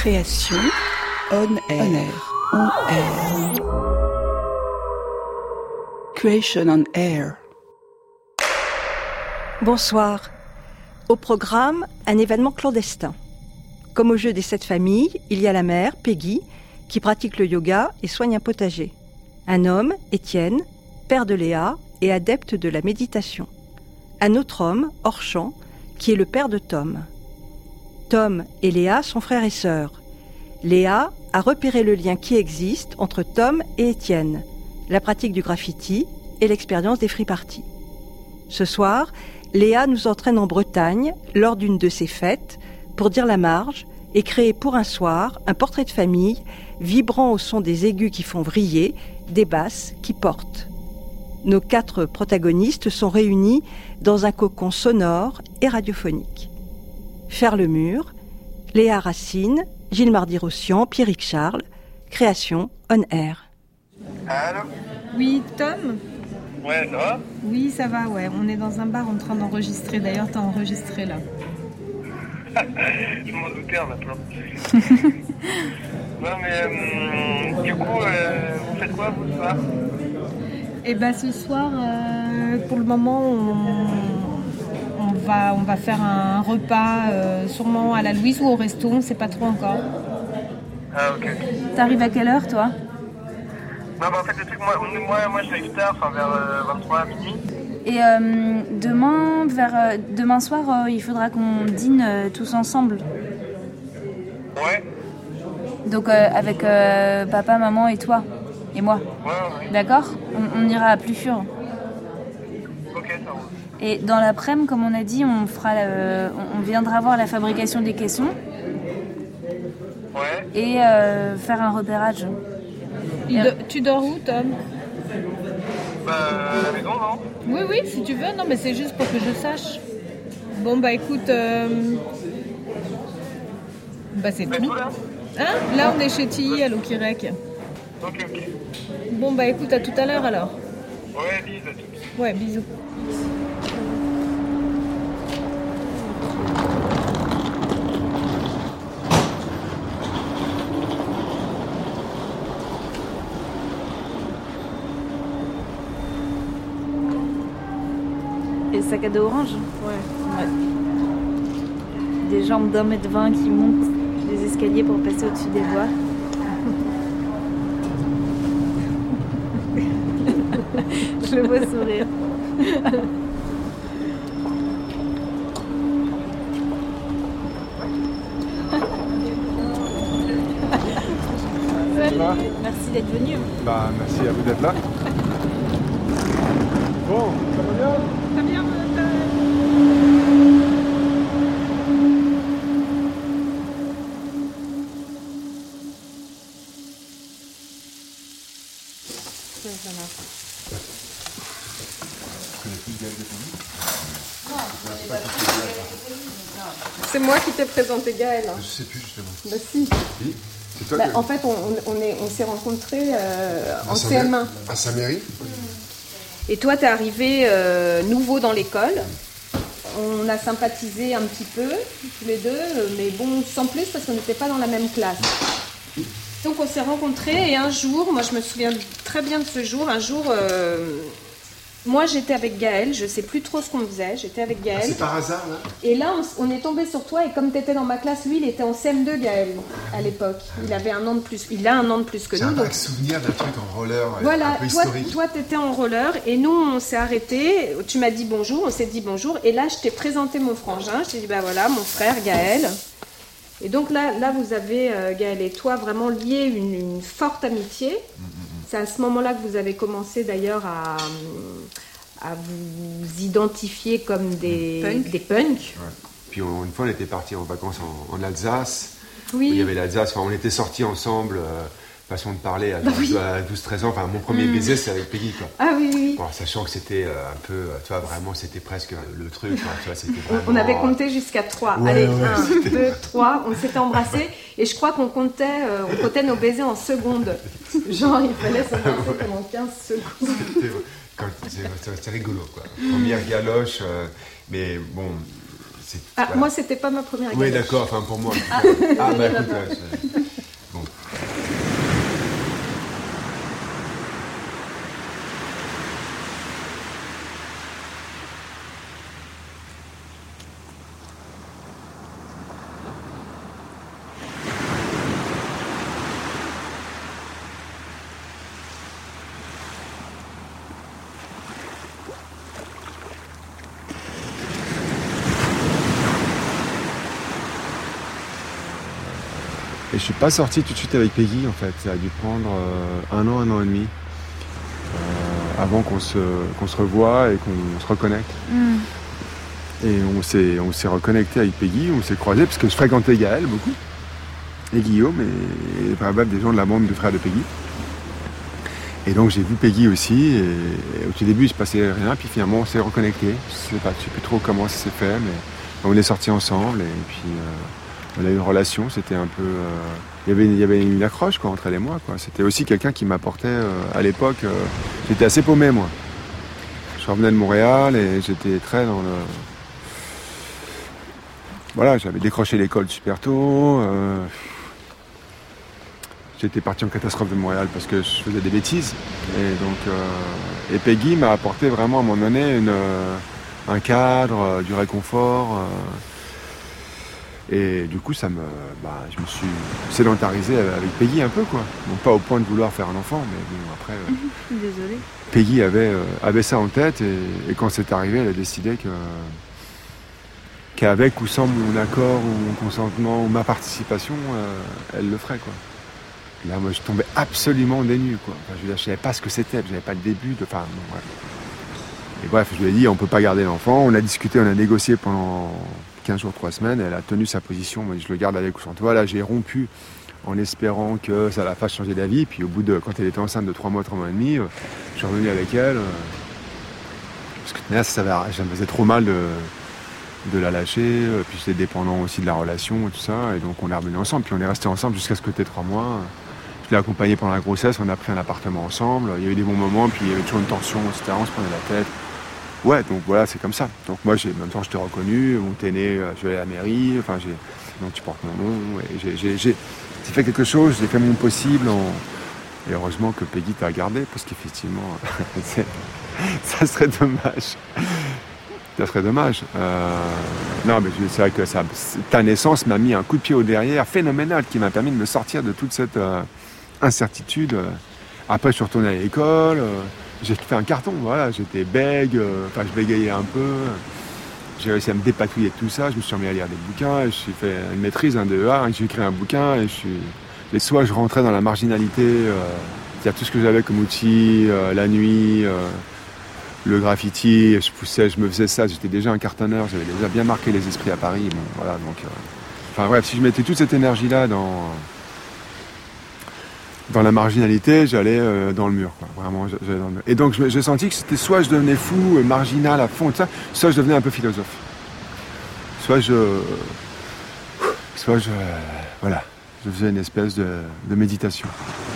Création on air. On air. Creation on air. Bonsoir. Au programme, un événement clandestin. Comme au jeu des 7 familles, il y a la mère, Peggy, qui pratique le yoga et soigne un potager. Un homme, Étienne, père de Léa et adepte de la méditation. Un autre homme, Orchamp, qui est le père de Tom. Tom et Léa sont frères et sœurs. Léa a repéré le lien qui existe entre Tom et Étienne, la pratique du graffiti et l'expérience des free parties. Ce soir, Léa nous entraîne en Bretagne lors d'une de ses fêtes pour dire la marge et créer pour un soir un portrait de famille vibrant au son des aigus qui font vriller, des basses qui portent. Nos 4 protagonistes sont réunis dans un cocon sonore et radiophonique. Faire le mur, Léa Racine, Gilles Mardy-Rossian, Pierrick Charles, création on air. Allô ? Oui, Tom ? Ouais, ça va ? Oui, ça va, ouais. On est dans un bar en train d'enregistrer. D'ailleurs, t'as enregistré là. Je m'en doutais en appelant. Non mais du coup, vous faites quoi vous ce soir ? Eh ben ce soir, pour le moment, on va faire un repas, sûrement à la Louise ou au resto, on sait pas trop encore. Ah ok. T'arrives à quelle heure toi ? Non bah en fait le truc, moi je fais tard, enfin vers 23 minuit. Et demain soir, il faudra qu'on dîne tous ensemble. Ouais. Donc avec papa, maman et toi et moi. Ouais. D'accord ? On ira à Plufur. Ok, ça roule. Et dans l'après-midi, comme on a dit, on viendra voir la fabrication des caissons. Ouais. Et faire un repérage. Tu dors où, Tom ? Bah à la maison, non ? Oui, si tu veux. Non, mais c'est juste pour que je sache. Bon, bah écoute, bah c'est Mais tout. tout là ? Hein ? Là, on est chez Tilly à l'Okirek. Ok. Bon, bah écoute, à tout à l'heure alors. Ouais, bise à tous. Ouais, bisous. Et le sac à dos orange. Ouais. Des jambes d'1m20 qui montent des escaliers pour passer au-dessus des voies. Je le vois sourire. Merci d'être venu. Bah, merci à vous d'être là. Bon, ça va bien ? Très bien, c'est moi qui t'ai présenté Gaël. Je sais plus justement. Bah si. Oui, c'est toi En fait, on s'est rencontrés en Saint-Méry. CM1. À Saint-Méry. Et toi, t'es arrivé nouveau dans l'école. On a sympathisé un petit peu, tous les deux, mais bon, sans plus, parce qu'on n'était pas dans la même classe. Donc on s'est rencontrés et un jour, moi je me souviens très bien de ce jour, moi j'étais avec Gaël, je sais plus trop ce qu'on faisait, j'étais avec Gaël. C'est par hasard là ? Et là, on est tombé sur toi, et comme tu étais dans ma classe, lui, il était en CM2, Gaël, à l'époque. Il avait un an de plus, il a un an de plus que J'ai nous. un Donc... vague souvenir d'un truc en roller un Voilà, peu historique. toi tu étais en roller, et nous, on s'est arrêtés, tu m'as dit bonjour, on s'est dit bonjour, et là, je t'ai présenté mon frangin, je t'ai dit, bah voilà, mon frère, Gaël. Et donc là vous avez, Gaël et toi, vraiment lié une forte amitié. C'est à ce moment-là que vous avez commencé d'ailleurs à vous identifier comme des punks. Ouais. Puis une fois, on était partis en vacances en Alsace. Oui. Il y avait l'Alsace, enfin, on était sortis ensemble, façon de parler à 12-13 ans. Enfin, mon premier baiser, c'est avec Peggy, quoi. Ah oui. Bon, sachant que c'était un peu, tu vois, vraiment, c'était presque le truc. Quoi, tu vois, c'était vraiment, On avait compté jusqu'à 3. Ouais, Allez, ouais, 1, 2, 3, on s'était embrassés. Et je crois qu'on comptait nos baisers en secondes. Genre, il fallait s'embrasser pendant 15 secondes. C'était rigolo, quoi. Première galoche, mais bon, Voilà. Moi, c'était pas ma première Oui, galette. d'accord, enfin pour moi. Bah écoute, bon. Et je suis pas sorti tout de suite avec Peggy en fait. Ça a dû prendre 1 an et demi avant qu'on se revoie et qu'on se reconnecte. Et on s'est reconnecté avec Peggy, on s'est croisés parce que je fréquentais Gaël beaucoup et Guillaume et par exemple des gens de la bande de frères de Peggy. Et donc j'ai vu Peggy aussi et au tout début il se passait rien puis finalement on s'est reconnecté. Je sais plus trop comment ça s'est fait mais on est sortis ensemble et puis on a eu une relation, c'était un peu... Il y avait une accroche quoi, entre elle et moi. Quoi. C'était aussi quelqu'un qui m'apportait... à l'époque, j'étais assez paumé, moi. Je revenais de Montréal et j'étais très dans le... Voilà, j'avais décroché l'école super tôt. J'étais parti en catastrophe de Montréal parce que je faisais des bêtises. Et donc... et Peggy m'a apporté vraiment, à un moment donné, un cadre, du réconfort... Et du coup, je me suis sédentarisé avec Peggy un peu, quoi. Donc pas au point de vouloir faire un enfant, mais bon, après... Désolée. Peggy avait ça en tête, et quand c'est arrivé, elle a décidé qu'avec ou sans mon accord, ou mon consentement, ou ma participation, elle le ferait, quoi. Et là, moi, je tombais absolument dénu, quoi. Enfin, je savais pas ce que c'était, j'avais pas le début de... Enfin, bon, ouais. Et bref, je lui ai dit, on peut pas garder l'enfant. On a discuté, on a négocié pendant 15 jours, 3 semaines. Elle a tenu sa position. Moi, je le garde avec ou sans toi. Là, j'ai rompu en espérant que ça la fasse changer d'avis. Puis au bout de, quand elle était enceinte de 3 mois et demi, je suis revenu avec elle. Parce que là, ça me faisait trop mal de la lâcher. Puis j'étais dépendant aussi de la relation et tout ça. Et donc, on est revenu ensemble. Puis on est resté ensemble jusqu'à ce que t'aies 3 mois. Je l'ai accompagné pendant la grossesse, on a pris un appartement ensemble, il y a eu des bons moments, puis il y avait toujours une tension, etc. On se prenait la tête. Ouais, donc voilà, c'est comme ça. Donc moi, en même temps, je t'ai reconnu, on t'est né, je vais aller à la mairie, enfin, donc tu portes mon nom, et j'ai fait quelque chose, j'ai fait mon possible, et heureusement que Peggy t'a gardé, parce qu'effectivement, ça serait dommage. Ça serait dommage. Non, mais c'est vrai que ta naissance m'a mis un coup de pied au derrière phénoménal qui m'a permis de me sortir de toute cette incertitude. Après, je suis retourné à l'école. J'ai fait un carton, voilà. J'étais bègue. Je bégayais un peu. J'ai réussi à me dépatouiller de tout ça. Je me suis remis à lire des bouquins. J'ai fait une maîtrise, un DEA. J'ai écrit un bouquin. Et soit je rentrais dans la marginalité, c'est-à-dire tout ce que j'avais comme outil, la nuit... le graffiti, je me faisais ça, j'étais déjà un cartonneur, j'avais déjà bien marqué les esprits à Paris. Bon, voilà, donc, enfin bref, si je mettais toute cette énergie-là dans la marginalité, j'allais dans le mur, quoi. Vraiment, j'allais dans le mur. Et donc j'ai senti que c'était soit je devenais fou, marginal à fond, ça, soit je devenais un peu philosophe. Soit je faisais une espèce de méditation.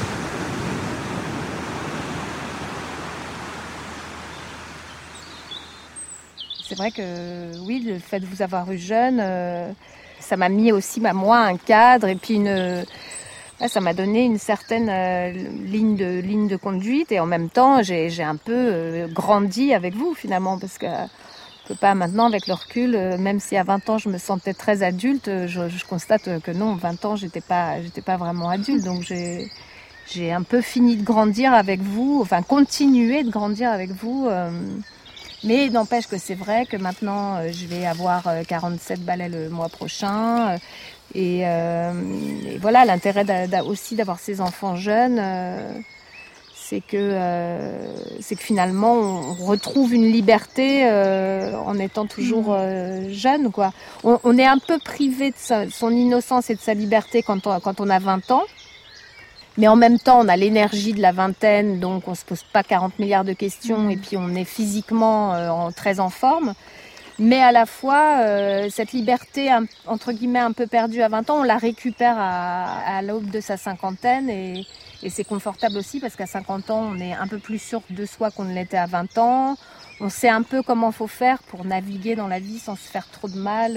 C'est vrai que oui, le fait de vous avoir eu jeune, ça m'a mis aussi moi un cadre et puis ça m'a donné une certaine ligne de conduite et en même temps j'ai un peu grandi avec vous finalement parce que je peux pas maintenant avec le recul, même si à 20 ans je me sentais très adulte, je constate que non, 20 ans j'étais pas vraiment adulte, donc j'ai un peu fini de grandir avec vous, enfin continuer de grandir avec vous. Mais n'empêche que c'est vrai que maintenant, je vais avoir 47 balais le mois prochain. Et voilà, l'intérêt aussi d'avoir ces enfants jeunes, c'est que finalement, on retrouve une liberté en étant toujours jeune, quoi. On est un peu privé de son innocence et de sa liberté quand on a 20 ans. Mais en même temps, on a l'énergie de la vingtaine, donc on ne se pose pas 40 milliards de questions et puis on est physiquement très en forme. Mais à la fois, cette liberté, entre guillemets, un peu perdue à 20 ans, on la récupère à l'aube de sa cinquantaine et c'est confortable aussi parce qu'à 50 ans, on est un peu plus sûr de soi qu'on ne l'était à 20 ans. on sait un peu comment faut faire pour naviguer dans la vie sans se faire trop de mal.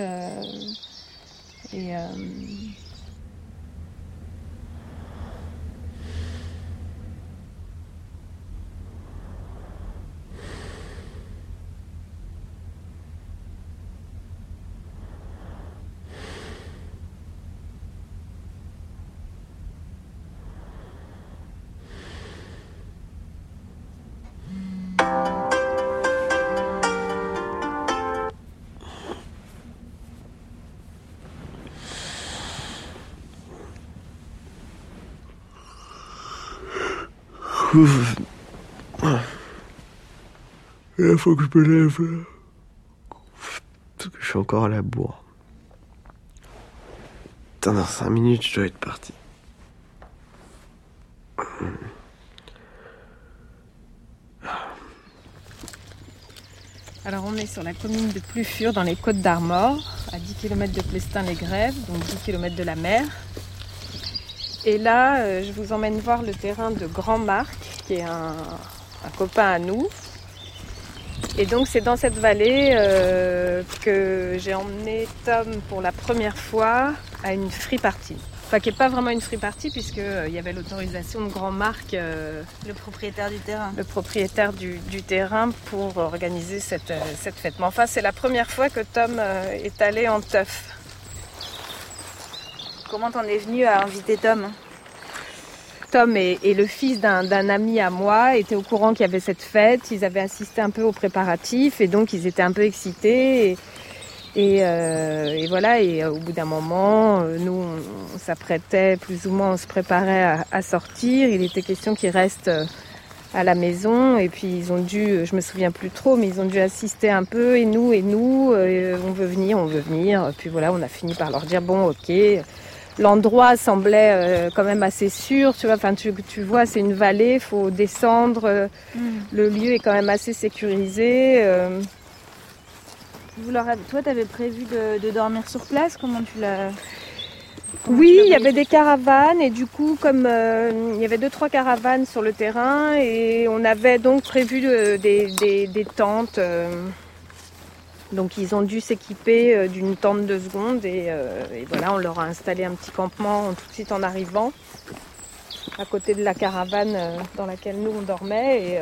Il faut que je me lève là. Parce que je suis encore à la bourre. Putain, dans 5 minutes, je dois être parti. Alors on est sur la commune de Plufur dans les Côtes d'Armor, à 10 km de Plestin-les-Grèves, donc 10 km de la mer. Et là, je vous emmène voir le terrain de Grand Marc, qui est un copain à nous. Et donc c'est dans cette vallée que j'ai emmené Tom pour la première fois à une free party. Enfin, qui n'est pas vraiment une free party, puisqu'il y avait l'autorisation de Grand Marc, Le propriétaire du terrain. le propriétaire du terrain, pour organiser cette fête. Mais enfin, c'est la première fois que Tom est allé en teuf. Comment t'en es venu à inviter Tom ? Tom est le fils d'un ami à moi, était au courant qu'il y avait cette fête, ils avaient assisté un peu aux préparatifs et donc ils étaient un peu excités. Et voilà, et au bout d'un moment, nous on s'apprêtait, plus ou moins on se préparait à sortir. Il était question qu'ils restent à la maison et puis ils ont dû, je me souviens plus trop, mais ils ont dû assister un peu, et nous, on veut venir. Puis voilà, on a fini par leur dire bon, ok. L'endroit semblait quand même assez sûr, tu vois. Enfin, tu vois, c'est une vallée, faut descendre. Le lieu est quand même assez sécurisé. Toi, t'avais prévu de dormir sur place ? Comment tu l'as... Oui, il y avait des caravanes et du coup, comme il y avait 2-3 caravanes sur le terrain, et on avait donc prévu des tentes. Donc ils ont dû s'équiper d'une tente de seconde et voilà, on leur a installé un petit campement tout de suite en arrivant, à côté de la caravane dans laquelle nous on dormait, et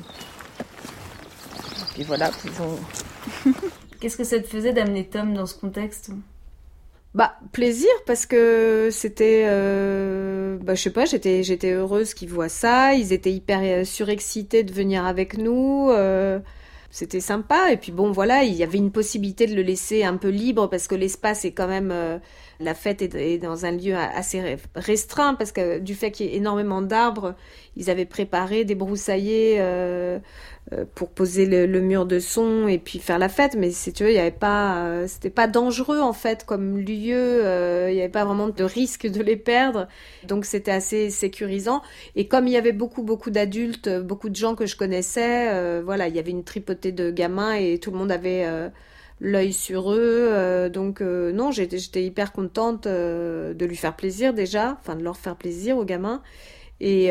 puis voilà, ils ont... Qu'est-ce que ça te faisait d'amener Tom dans ce contexte ? Plaisir, parce que c'était, je sais pas, j'étais heureuse qu'ils voient ça. Ils étaient hyper surexcités de venir avec nous. C'était sympa. Et puis bon, voilà, il y avait une possibilité de le laisser un peu libre, parce que l'espace est quand même, la fête est dans un lieu assez restreint, parce que du fait qu'il y ait énormément d'arbres, ils avaient préparé des broussaillers pour poser le mur de son et puis faire la fête. Mais si tu veux, il y avait pas, c'était pas dangereux en fait comme lieu. Il y avait pas vraiment de risque de les perdre, donc c'était assez sécurisant. Et comme il y avait beaucoup d'adultes, beaucoup de gens que je connaissais, voilà, il y avait une tripotée de gamins et tout le monde avait l'œil sur eux. Donc non, j'étais hyper contente de lui faire plaisir déjà, enfin de leur faire plaisir aux gamins. Et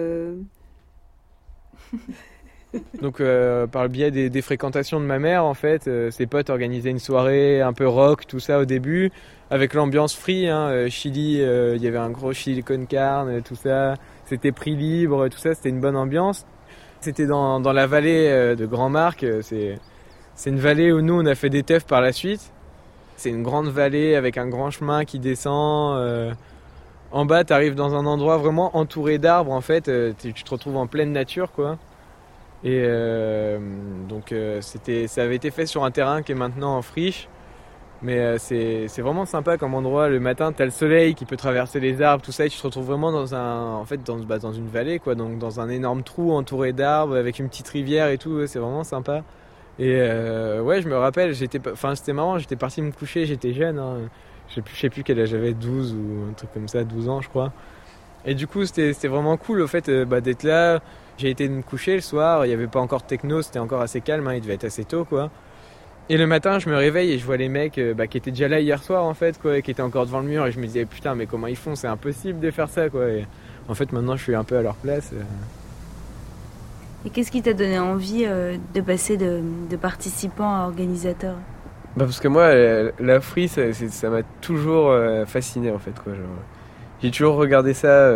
donc par le biais des fréquentations de ma mère, en fait, ses potes organisaient une soirée un peu rock, tout ça au début, avec l'ambiance free, chili, il y avait un gros chili con carne, tout ça, c'était prix libre, tout ça, c'était une bonne ambiance. C'était dans la vallée de Grand Marc, c'est une vallée où nous on a fait des teufs par la suite. C'est une grande vallée avec un grand chemin qui descend. En bas, tu arrives dans un endroit vraiment entouré d'arbres, en fait, tu te retrouves en pleine nature, quoi. Et donc ça avait été fait sur un terrain qui est maintenant en friche, mais c'est vraiment sympa comme endroit. Le matin, t'as le soleil qui peut traverser les arbres, tout ça, et tu te retrouves vraiment dans une vallée, quoi, donc dans un énorme trou entouré d'arbres avec une petite rivière et tout. C'est vraiment sympa. Et ouais, je me rappelle, c'était marrant, j'étais parti me coucher, j'étais jeune, je sais plus quel âge j'avais, 12 ou un truc comme ça, 12 ans je crois. Et du coup c'était vraiment cool au fait d'être là. J'ai été me coucher le soir, il n'y avait pas encore de techno, c'était encore assez calme, il devait être assez tôt, quoi. Et le matin je me réveille et je vois les mecs qui étaient déjà là hier soir, en fait, quoi, et qui étaient encore devant le mur, et je me disais putain, mais comment ils font, c'est impossible de faire ça, quoi. Et en fait maintenant je suis un peu à leur place. Et qu'est-ce qui t'a donné envie de passer de participant à organisateur ? Parce que moi, la free, ça m'a toujours fasciné en fait, quoi. Genre, j'ai toujours regardé ça.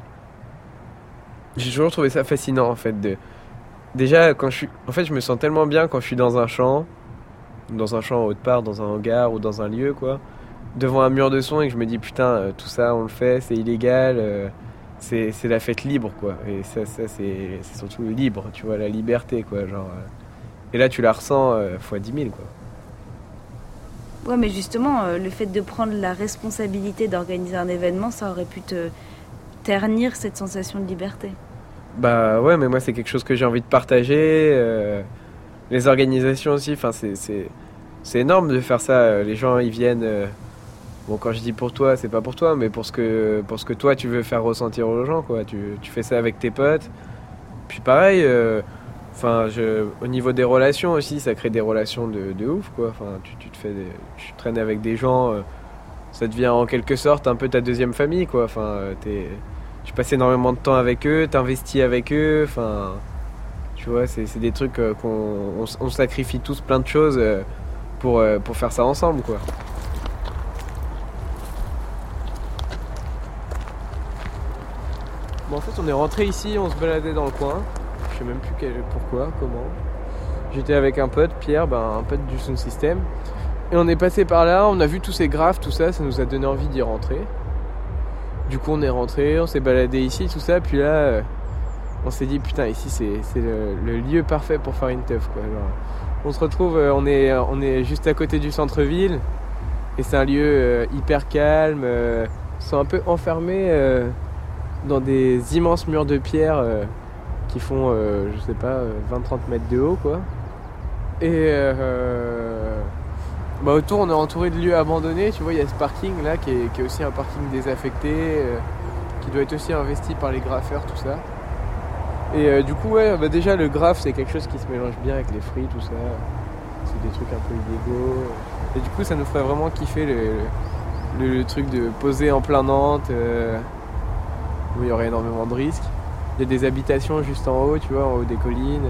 J'ai toujours trouvé ça fascinant en fait. Déjà, je me sens tellement bien quand je suis dans un champ autre part, dans un hangar ou dans un lieu, quoi, devant un mur de son et que je me dis putain, tout ça on le fait, c'est illégal. C'est la fête libre, quoi. Et ça c'est surtout libre, tu vois, la liberté, quoi. Genre, et là, tu la ressens fois 10 000, quoi. Ouais, mais justement, le fait de prendre la responsabilité d'organiser un événement, ça aurait pu te ternir cette sensation de liberté. Bah ouais, mais moi, c'est quelque chose que j'ai envie de partager. Les organisations aussi, enfin, c'est énorme de faire ça. Les gens, ils viennent... Bon, quand je dis pour toi, c'est pas pour toi, mais pour ce que toi, tu veux faire ressentir aux gens, quoi. Tu fais ça avec tes potes. Puis pareil... au niveau des relations aussi, ça crée des relations de ouf, quoi. Enfin, tu traînes avec des gens, ça devient en quelque sorte un peu ta deuxième famille, quoi. Enfin, tu passes énormément de temps avec eux, t'investis avec eux. Enfin, tu vois, c'est des trucs on sacrifie tous plein de choses pour faire ça ensemble, quoi. Bon, en fait, on est rentré ici, on se baladait dans le coin. Je sais même plus pourquoi, comment. J'étais avec un pote, Pierre, un pote du Sound System. Et on est passé par là, on a vu tous ces graphes, tout ça, ça nous a donné envie d'y rentrer. Du coup, on est rentré, on s'est baladé ici, tout ça. Puis là, on s'est dit, putain, ici, c'est le lieu parfait pour faire une teuf, quoi. Genre, on se retrouve, on est juste à côté du centre-ville. Et c'est un lieu hyper calme. Ils sont un peu enfermés dans des immenses murs de pierre qui font, je sais pas, 20-30 mètres de haut, quoi. Et autour, on est entouré de lieux abandonnés. Tu vois, il y a ce parking là qui est aussi un parking désaffecté, qui doit être aussi investi par les graffeurs, tout ça. Et du coup, ouais, déjà le graphe, c'est quelque chose qui se mélange bien avec les fruits, tout ça. C'est des trucs un peu illégaux. Et du coup, ça nous ferait vraiment kiffer le truc de poser en plein Nantes, où il y aurait énormément de risques. Il y a des habitations juste en haut, tu vois, en haut des collines.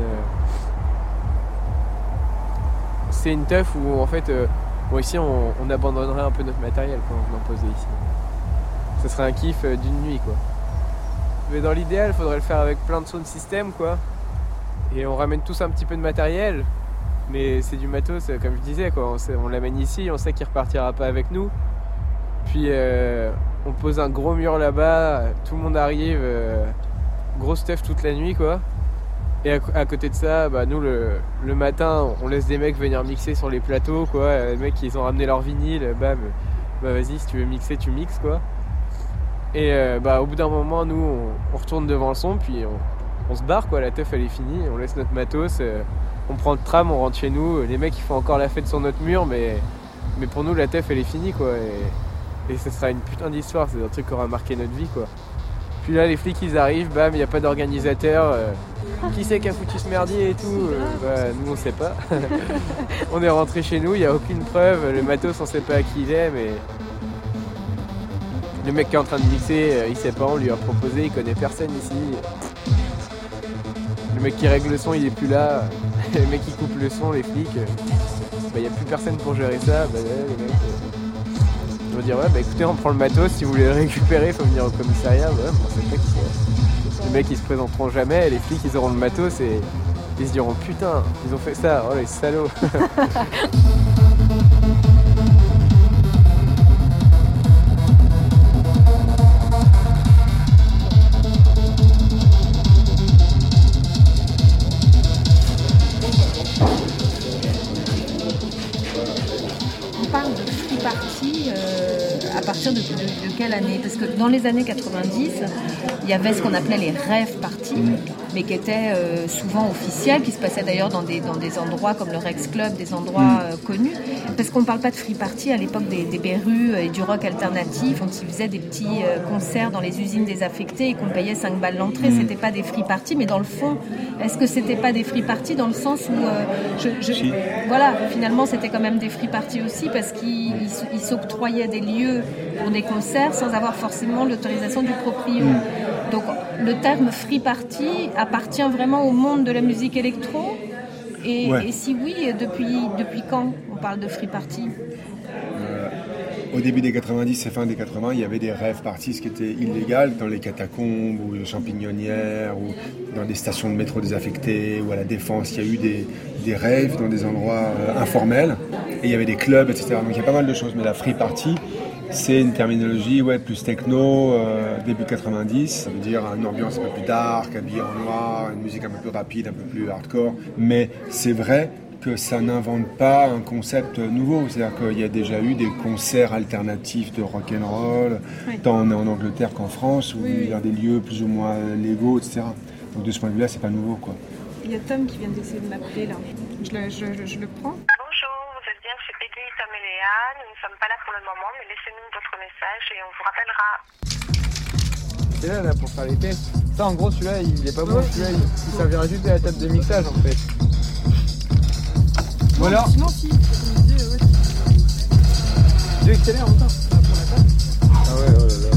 C'est une teuf où en fait, ici on abandonnerait un peu notre matériel quand on en posait ici. Ce serait un kiff d'une nuit, quoi. Mais dans l'idéal, il faudrait le faire avec plein de sound system, quoi. Et on ramène tous un petit peu de matériel. Mais c'est du matos, comme je disais, quoi. On l'amène ici, on sait qu'il repartira pas avec nous. Puis on pose un gros mur là-bas, tout le monde arrive, grosse teuf toute la nuit, quoi. Et à côté de ça, nous le matin, on laisse des mecs venir mixer sur les plateaux, quoi. Les mecs, ils ont ramené leur vinyle, vas-y, si tu veux mixer, tu mixes, quoi. Et au bout d'un moment, nous, on retourne devant le son, puis on se barre, quoi. La teuf, elle est finie, on laisse notre matos, on prend le tram, on rentre chez nous. Les mecs, ils font encore la fête sur notre mur, mais pour nous, la teuf, elle est finie, quoi. Et ce sera une putain d'histoire, c'est un truc qui aura marqué notre vie, quoi. Puis là, les flics, ils arrivent, il n'y a pas d'organisateur. Qui c'est qui a foutu ce merdier et tout nous, on sait pas. On est rentré chez nous, il n'y a aucune preuve. Le matos, on sait pas à qui il est, mais... Le mec qui est en train de mixer, il sait pas, on lui a proposé, il connaît personne ici. Le mec qui règle le son, il est plus là. Le mec qui coupe le son, les flics, il n'y a plus personne pour gérer ça. Les mecs... Ils vont dire écoutez, on prend le matos, si vous voulez le récupérer, il faut venir au commissariat. C'est pas les mecs ils se présenteront jamais, les flics ils auront le matos et ils se diront putain, ils ont fait ça, oh les salauds. On parle de free party à partir de quelle année? Parce que dans les années 90, il y avait ce qu'on appelait les rave parties, mais qui étaient souvent officiels, qui se passaient d'ailleurs dans des endroits comme le Rex Club, des endroits connus. Parce qu'on ne parle pas de free party à l'époque des Berus et du rock alternatif, quand ils faisaient des petits concerts dans les usines désaffectées et qu'on payait 5 balles l'entrée. C'était pas des free parties, mais dans le fond, est-ce que c'était pas des free parties dans le sens où voilà, finalement c'était quand même des free parties aussi, parce qu'ils s'octroyaient des lieux pour des concerts sans avoir forcément l'autorisation du proprio. Donc le terme free party appartient vraiment au monde de la musique électro et si oui, depuis quand on parle de free party? Au début des 90 et fin des 80, il y avait des rave parties qui étaient illégales dans les catacombes ou les champignonnières ou dans des stations de métro désaffectées ou à la Défense. Il y a eu des raves dans des endroits informels et il y avait des clubs, etc. Donc il y a pas mal de choses. Mais la free party, c'est une terminologie plus techno, début 90. Ça veut dire une ambiance un peu plus dark, habillée en noir, une musique un peu plus rapide, un peu plus hardcore. Mais c'est vrai que ça n'invente pas un concept nouveau. C'est-à-dire qu'il y a déjà eu des concerts alternatifs de rock'n'roll, tant en Angleterre qu'en France, où il y a des lieux plus ou moins légaux, etc. Donc de ce point de vue-là, c'est pas nouveau, quoi. Il y a Tom qui vient d'essayer de m'appeler là. Je le prends. Bonjour, vous êtes bien chez Peggy, Tom et Léa. Nous ne sommes pas là pour le moment, mais laissez-nous votre message et on vous rappellera. C'est là pour faire les tests. Ça, en gros, celui-là, il est pas bon. Celui-là, il servira juste à la table de mixage, en fait. Ou alors... Sinon, si, comme je disais, ouais. Tu accélères encore pour la table. Ah ouais, oh là là.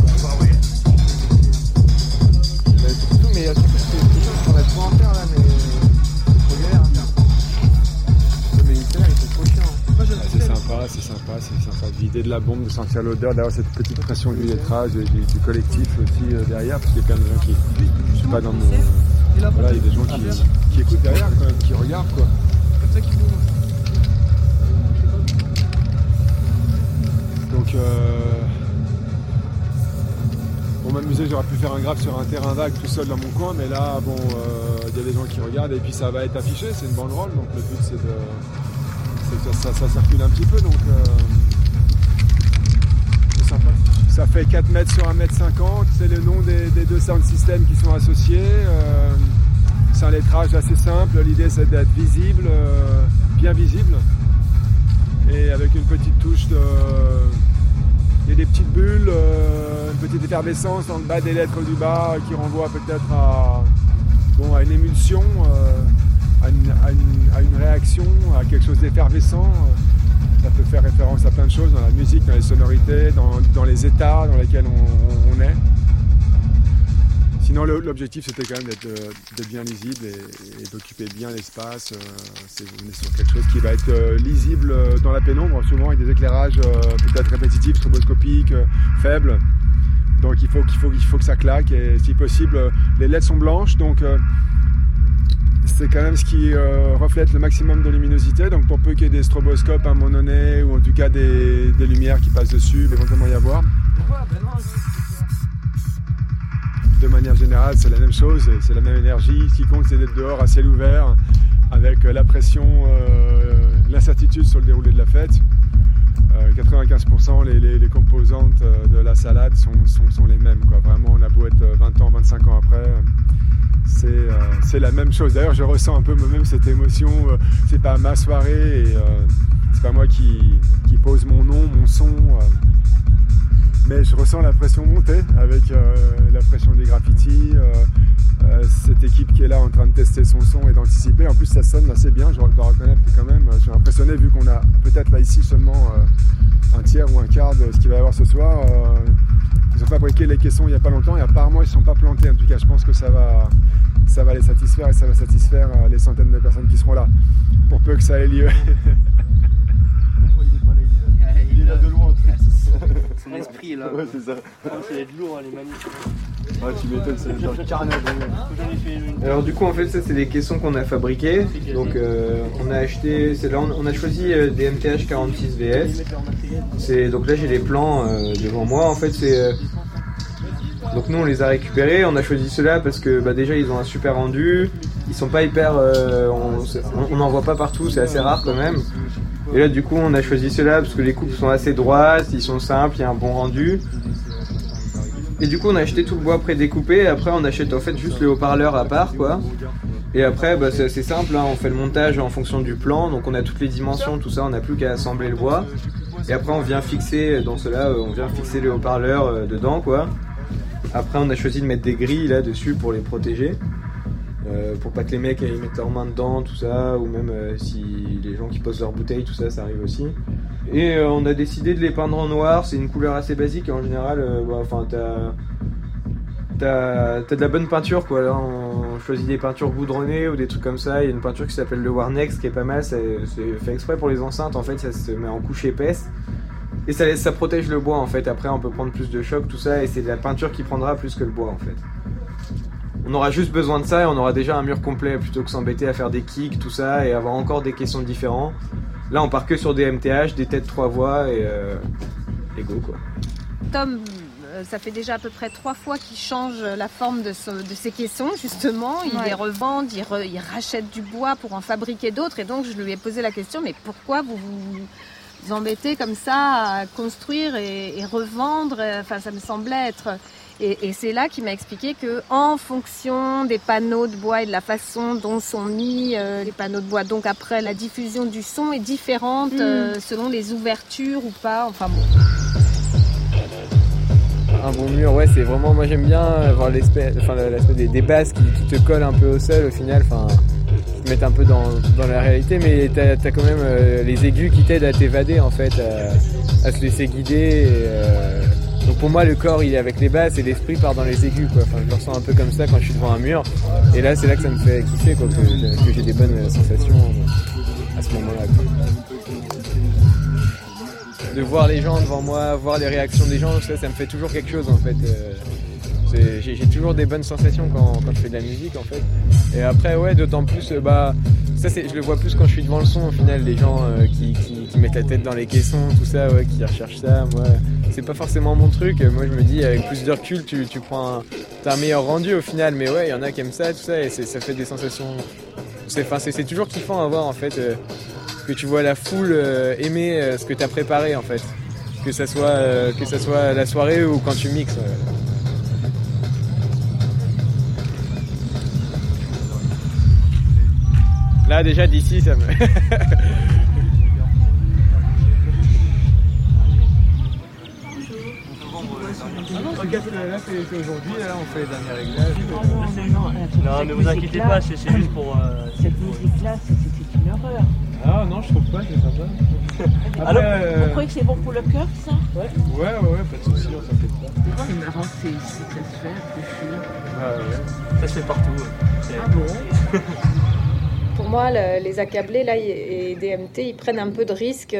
C'est tout, mais c'est qu'on a trop à faire là, mais c'est trop galère à faire. Mais l'accélère, il fait trop chiant. C'est sympa de vider de la bombe, de sentir l'odeur, d'avoir cette petite pression du lettrage et du collectif aussi derrière, parce qu'il y a plein de gens qui... Je suis pas dans mon... Voilà, il y a des gens qui écoutent derrière quand même, qui regardent, quoi. Comme ça qu'il faut... Donc, pour m'amuser, j'aurais pu faire un graphe sur un terrain vague tout seul dans mon coin, mais là, bon, il y a des gens qui regardent et puis ça va être affiché, c'est une banderole, donc le but c'est que ça circule un petit peu, donc c'est sympa. Ça fait 4 mètres sur 1 mètre 50, c'est le nom des deux sound systems qui sont associés. C'est un lettrage assez simple, l'idée c'est d'être visible, bien visible. Et avec une petite touche de... Il y a des petites bulles, une petite effervescence dans le bas des lettres du bas qui renvoie peut-être à une émulsion, à une réaction, à quelque chose d'effervescent. Ça peut faire référence à plein de choses dans la musique, dans les sonorités, dans les états dans lesquels on est. Sinon, l'objectif, c'était quand même d'être bien lisible et d'occuper bien l'espace. On est sur quelque chose qui va être lisible dans la pénombre, souvent avec des éclairages peut-être répétitifs, stroboscopiques, faibles. Donc il faut que ça claque et si possible, les LED sont blanches. Donc c'est quand même ce qui reflète le maximum de luminosité. Donc pour peu qu'il y ait des stroboscopes à un moment donné, ou en tout cas des lumières qui passent dessus, il va éventuellement y avoir. De manière générale, c'est la même chose, c'est la même énergie. Ce qui compte, c'est d'être dehors à ciel ouvert, avec la pression, l'incertitude sur le déroulé de la fête. 95%, les composantes de la salade sont les mêmes, quoi. Vraiment, on a beau être 20 ans, 25 ans après, c'est la même chose. D'ailleurs, je ressens un peu moi-même cette émotion. C'est pas ma soirée, et c'est pas moi qui pose mon nom, mon son. Mais je ressens la pression monter avec la pression des graffitis, cette équipe qui est là en train de tester son son et d'anticiper. En plus, ça sonne assez bien, je dois reconnaître que quand même, je suis impressionné vu qu'on a peut-être là ici seulement un tiers ou un quart de ce qu'il va y avoir ce soir. Ils ont fabriqué les caissons il n'y a pas longtemps et apparemment ils ne sont pas plantés. En tout cas, je pense que ça va les satisfaire et ça va satisfaire les centaines de personnes qui seront là, pour peu que ça ait lieu. Il est là de loin. Son esprit est là. Ouais, c'est ça. Ça va être lourd, les manifs. Ouais, tu m'étonnes, c'est dans le carnet. Alors du coup, en fait, ça c'est des caissons qu'on a fabriqués. Donc on a acheté, on a choisi des MTH 46 VS. Donc là j'ai les plans devant moi. En fait, donc nous on les a récupérés. On a choisi ceux-là parce que déjà ils ont un super rendu. Ils sont pas hyper, on n'en voit pas partout, c'est assez rare quand même. Et là du coup on a choisi ceux-là parce que les coupes sont assez droites, ils sont simples, il y a un bon rendu. Et du coup on a acheté tout le bois prédécoupé, et après on achète en fait juste les haut-parleurs à part, quoi. Et après c'est assez simple, hein, on fait le montage en fonction du plan, donc on a toutes les dimensions, tout ça, on n'a plus qu'à assembler le bois. Et après on vient fixer, dans cela on vient fixer les haut-parleurs dedans, quoi. Après on a choisi de mettre des grilles là dessus pour les protéger. Pour pas que les mecs ils mettent leurs mains dedans, tout ça, ou même si les gens qui posent leurs bouteilles, tout ça, ça arrive aussi. Et on a décidé de les peindre en noir, c'est une couleur assez basique, et en général, t'as t'as de la bonne peinture quoi. Là on choisit des peintures goudronnées ou des trucs comme ça. Il y a une peinture qui s'appelle le Warnex qui est pas mal, c'est fait exprès pour les enceintes en fait, ça se met en couche épaisse et ça protège le bois en fait. Après on peut prendre plus de choc tout ça et c'est de la peinture qui prendra plus que le bois en fait. On aura juste besoin de ça et on aura déjà un mur complet plutôt que s'embêter à faire des kicks tout ça et avoir encore des caissons différents. Là on part que sur des MTH, des têtes 3 voies et go quoi. Tom, ça fait déjà à peu près 3 fois qu'il change la forme de ses caissons, justement. Il les revend, il rachète du bois pour en fabriquer d'autres. Et donc, je lui ai posé la question, mais pourquoi vous vous embêtez comme ça à construire et revendre? Enfin, ça me semblait être... Et c'est là qu'il m'a expliqué qu'en fonction des panneaux de bois et de la façon dont sont mis les panneaux de bois, donc après, la diffusion du son est différente selon les ouvertures ou pas. Enfin bon... Un bon mur, ouais, c'est vraiment, moi j'aime bien avoir l'aspect des bases qui te collent un peu au sol au final, qui te mettent un peu dans la réalité, mais t'as quand même les aigus qui t'aident à t'évader en fait, à se laisser guider. Donc pour moi le corps il est avec les bases et l'esprit part dans les aigus quoi. Enfin, je le ressens un peu comme ça quand je suis devant un mur. Et là c'est là que ça me fait kiffer quoi, que j'ai des bonnes sensations à ce moment-là quoi. De voir les gens devant moi, voir les réactions des gens, ça me fait toujours quelque chose en fait. J'ai toujours des bonnes sensations quand je fais de la musique en fait. Et après ouais, d'autant plus, ça je le vois plus quand je suis devant le son au final, les gens qui mettent la tête dans les caissons, tout ça, ouais, qui recherchent ça. Moi, c'est pas forcément mon truc. Moi je me dis avec plus de recul, t'as un meilleur rendu au final. Mais ouais, il y en a qui aiment ça, tout ça, et ça fait des sensations. C'est toujours kiffant à voir en fait. Que tu vois la foule aimer ce que tu as préparé en fait, que ça soit la soirée ou quand tu mixes. Là déjà d'ici ça me... Là c'est aujourd'hui, là on fait les derniers réglages. Non ne vous inquiétez pas, c'est juste pour... Cette musique-là, c'est une horreur. Ah non, je trouve pas, c'est sympa. Après, vous croyez que c'est bon pour le cœur, ça? Ouais, pas de soucis, on s'inquiète pas. C'est marrant, c'est que ça se fait réfléchir. Ah ouais. Ça se fait partout. Ah bon? Pour moi, les accablés là, et DMT, ils prennent un peu de risque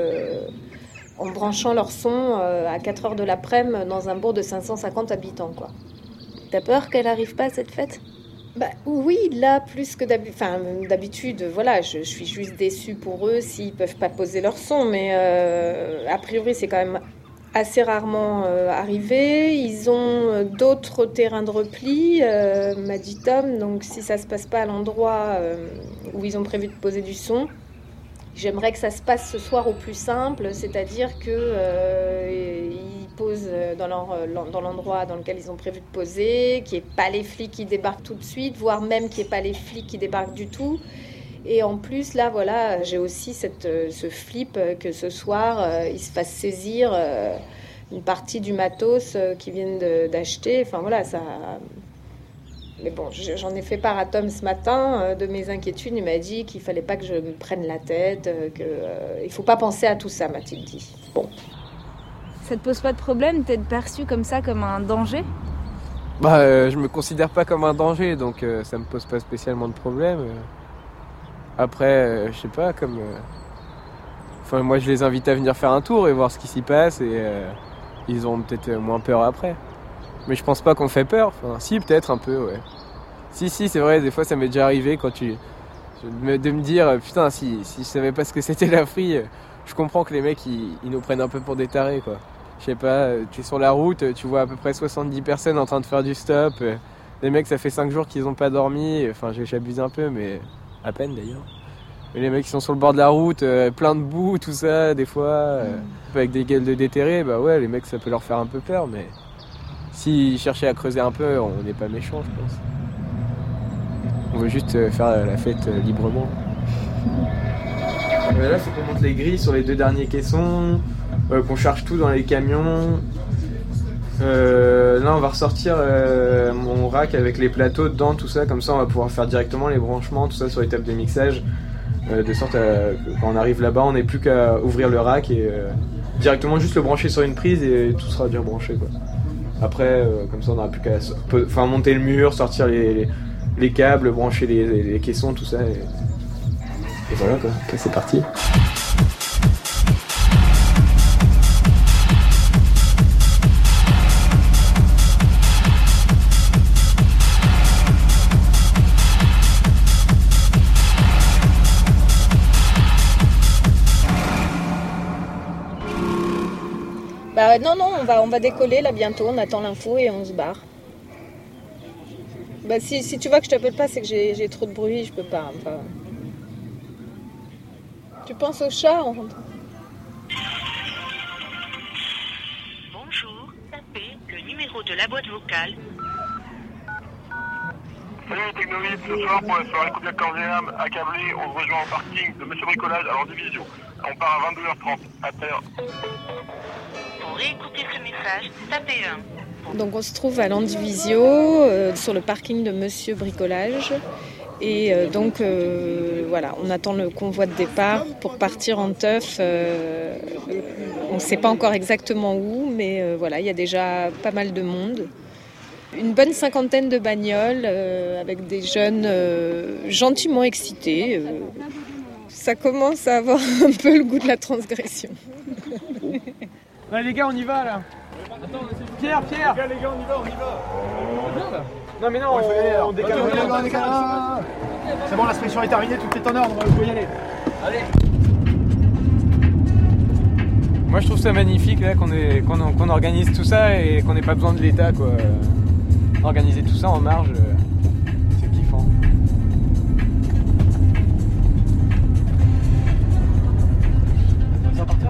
en branchant leur son à 4h de l'après-midi dans un bourg de 550 habitants, quoi. T'as peur qu'elle n'arrive pas à cette fête? Bah, oui, là, plus que d'habitude, voilà, je suis juste déçue pour eux s'ils peuvent pas poser leur son, mais a priori, c'est quand même assez rarement arrivé. Ils ont d'autres terrains de repli, m'a dit Tom, donc si ça se passe pas à l'endroit où ils ont prévu de poser du son, j'aimerais que ça se passe ce soir au plus simple, c'est-à-dire qu'ils posent dans l'endroit dans lequel ils ont prévu de poser, qu'il n'y ait pas les flics qui débarquent tout de suite, voire même qu'il n'y ait pas les flics qui débarquent du tout. Et en plus, là, voilà, j'ai aussi ce flip que ce soir, ils se fassent saisir une partie du matos qu'ils viennent d'acheter. Enfin, voilà, ça... Mais bon, j'en ai fait part à Tom ce matin de mes inquiétudes. Il m'a dit qu'il fallait pas que je me prenne la tête, il faut pas penser à tout ça, m'a-t-il dit. Bon. Ça te pose pas de problème d'être perçu comme ça, comme un danger? Je me considère pas comme un danger, donc ça me pose pas spécialement de problème. Après, je sais pas, comme... Enfin, moi, je les invite à venir faire un tour et voir ce qui s'y passe, et ils auront peut-être moins peur après. Mais je pense pas qu'on fait peur. Enfin, si, peut-être un peu, ouais. Si, c'est vrai, des fois, ça m'est déjà arrivé de me dire, putain, si je savais pas ce que c'était la free, je comprends que les mecs, ils nous prennent un peu pour des tarés, quoi. Je sais pas, tu es sur la route, tu vois à peu près 70 personnes en train de faire du stop. Les mecs, ça fait 5 jours qu'ils ont pas dormi. Enfin, j'abuse un peu, mais à peine d'ailleurs. Mais les mecs qui sont sur le bord de la route, plein de boue, tout ça, des fois, avec des gueules de déterrés, bah ouais, les mecs, ça peut leur faire un peu peur, mais s'ils cherchaient à creuser un peu, on n'est pas méchants, je pense. On veut juste faire la fête librement. Là, il faut qu'on monte les grilles sur les 2 derniers caissons, qu'on charge tout dans les camions. Là, on va ressortir mon rack avec les plateaux dedans, tout ça, comme ça, on va pouvoir faire directement les branchements, tout ça sur les tables de mixage, de sorte à quand on arrive là-bas, on n'est plus qu'à ouvrir le rack et directement juste le brancher sur une prise et tout sera bien branché, quoi. Après, comme ça, on n'aura plus qu'à monter le mur, sortir les câbles, brancher les caissons, tout ça. Et voilà quoi, après, c'est parti. Non, on va décoller là bientôt, on attend l'info et on se barre. Si tu vois que je t'appelle pas, c'est que j'ai trop de bruit, je peux pas. Enfin... Tu penses au chat en rentrant? Bonjour, tapez le numéro de la boîte vocale. Salut les technovides, ce soir pour la soirée Combien de corps et âme accablé, on se rejoint au parking de Monsieur Bricolage à l'Andivisio. On part à 22h30, à terre. Pour réécouter ce message, tapez 1. Donc on se trouve à l'Andivisio, sur le parking de Monsieur Bricolage. Et voilà, on attend le convoi de départ pour partir en teuf. On ne sait pas encore exactement où, mais voilà, il y a déjà pas mal de monde. Une bonne 50aine de bagnoles avec des jeunes gentiment excités. Ça commence à avoir un peu le goût de la transgression. Allez les gars, on y va là. Attends, Pierre Les gars, on y va. Non mais non, on décale. C'est bon, la sélection est terminée, tout est en ordre, on peut y aller. Allez. Moi je trouve ça magnifique là qu'on organise tout ça et qu'on n'ait pas besoin de l'État quoi. Organiser tout ça en marge, c'est kiffant. On va partir ?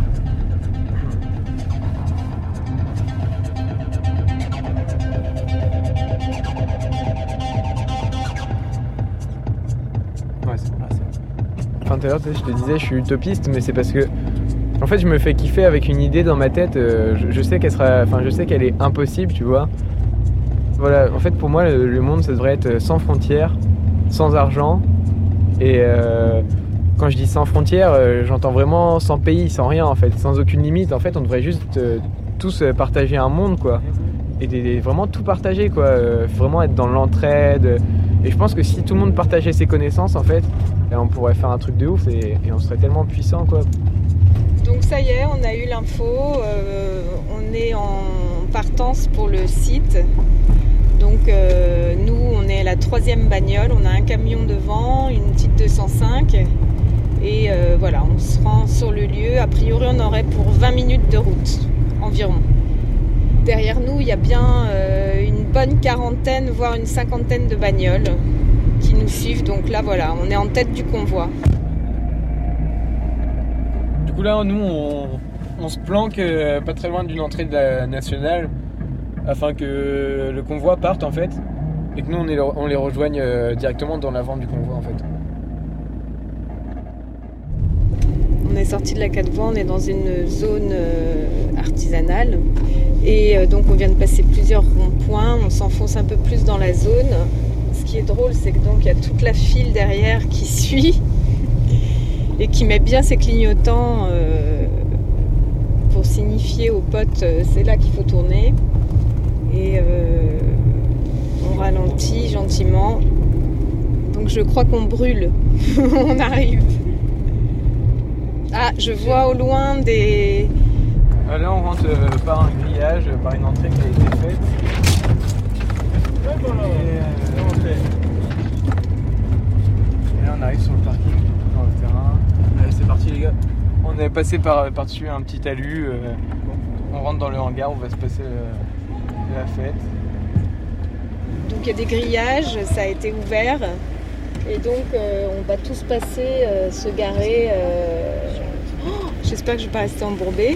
Ouais, c'est bon là, Enfin tout à l'heure je te disais je suis utopiste mais c'est parce que en fait je me fais kiffer avec une idée dans ma tête, je sais qu'elle est impossible tu vois. Voilà, en fait pour moi le monde ça devrait être sans frontières, sans argent et quand je dis sans frontières j'entends vraiment sans pays, sans rien en fait, sans aucune limite. En fait on devrait juste tous partager un monde quoi et vraiment tout partager quoi, vraiment être dans l'entraide et je pense que si tout le monde partageait ses connaissances en fait on pourrait faire un truc de ouf et on serait tellement puissant quoi. Donc ça y est, on a eu l'info, on est en partance pour le site. Donc nous, on est à la 3e bagnole, on a un camion devant, une petite 205 et voilà, on se rend sur le lieu. A priori, on aurait pour 20 minutes de route environ. Derrière nous, il y a bien une bonne quarantaine, voire une 50aine de bagnoles qui nous suivent. Donc là, voilà, on est en tête du convoi. Du coup là, nous, on se planque pas très loin d'une entrée de la nationale afin que le convoi parte en fait et que nous on les rejoigne directement dans l'avant du convoi en fait. On est sorti de la 4 voies, on est dans une zone artisanale et donc on vient de passer plusieurs ronds-points, on s'enfonce un peu plus dans la zone. Ce qui est drôle c'est que donc il y a toute la file derrière qui suit et qui met bien ses clignotants pour signifier aux potes c'est là qu'il faut tourner. Et on ralentit gentiment. Donc je crois qu'on brûle. On arrive. Ah, je vois au loin des... Là on rentre par un grillage, par une entrée qui a été faite. Et là on arrive sur le parking, dans le terrain. Allez, c'est parti les gars. On est passé par-dessus un petit talus. On rentre dans le hangar, on va se passer la fête. Donc il y a des grillages, ça a été ouvert et donc on va tous passer, se garer. J'espère que je ne vais pas rester embourbée.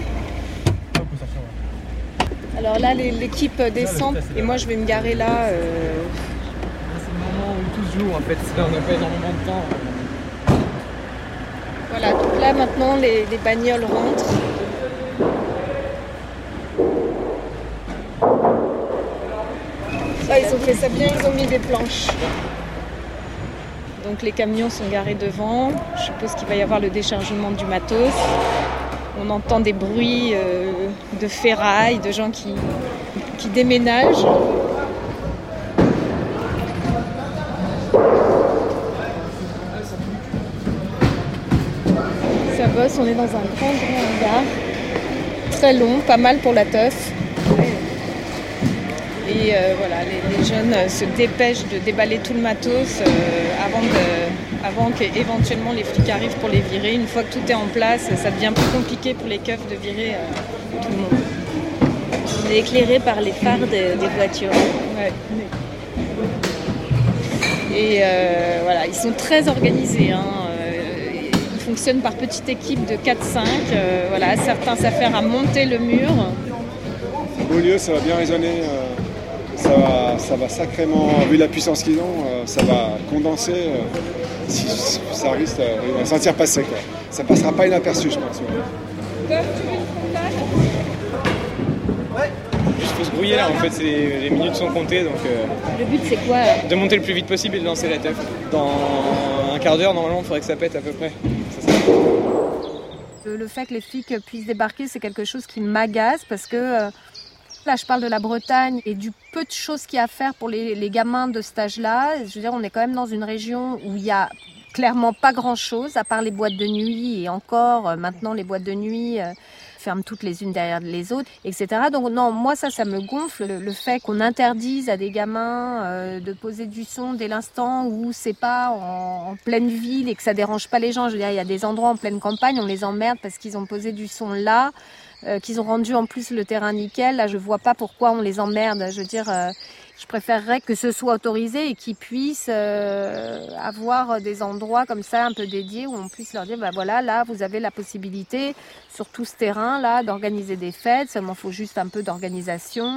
Alors là l'équipe descend et moi je vais me garer là. C'est le moment où tout se joue en fait, on n'a pas énormément de temps. Voilà, donc là maintenant les bagnoles rentrent. Là, ils ont fait ça bien, ils ont mis des planches. Donc les camions sont garés devant. Je suppose qu'il va y avoir le déchargement du matos. On entend des bruits de ferraille, de gens qui qui déménage. Ça bosse, on est dans un grand hangar, très long, pas mal pour la teuf. Et voilà, les jeunes se dépêchent de déballer tout le matos avant qu'éventuellement les flics arrivent pour les virer. Une fois que tout est en place, ça devient plus compliqué pour les keufs de virer tout le monde. On est éclairé par les phares des voitures. Ouais. Et voilà, ils sont très organisés. Ils fonctionnent par petites équipes de 4-5. Voilà, certains s'affairent à monter le mur. Beaulieu, ça va bien résonner. Ça va sacrément, vu la puissance qu'ils ont, ça va condenser. Si ça risque, ils vont sentir passer, quoi. Ça passera pas inaperçu, je pense. Ouais. Il faut se brouiller là, en fait, les minutes sont comptées, donc... Le but, c'est quoi de monter le plus vite possible et de lancer la teuf. Dans un quart d'heure, normalement, il faudrait que ça pète à peu près. Le fait que les flics puissent débarquer, c'est quelque chose qui m'agace parce que... Là, je parle de la Bretagne et du peu de choses qu'il y a à faire pour les gamins de cet âge-là. Je veux dire, on est quand même dans une région où il y a clairement pas grand-chose, à part les boîtes de nuit. Et encore, maintenant, les boîtes de nuit ferment toutes les unes derrière les autres, etc. Donc non, moi, ça me gonfle. Le fait qu'on interdise à des gamins de poser du son dès l'instant où c'est pas en pleine ville et que ça dérange pas les gens. Je veux dire, il y a des endroits en pleine campagne, on les emmerde parce qu'ils ont posé du son là. Qu'ils ont rendu en plus le terrain nickel. Là, je vois pas pourquoi on les emmerde. Je veux dire, je préférerais que ce soit autorisé et qu'ils puissent avoir des endroits comme ça un peu dédiés où on puisse leur dire, bah voilà, là, vous avez la possibilité sur tout ce terrain-là d'organiser des fêtes. Seulement, il faut juste un peu d'organisation.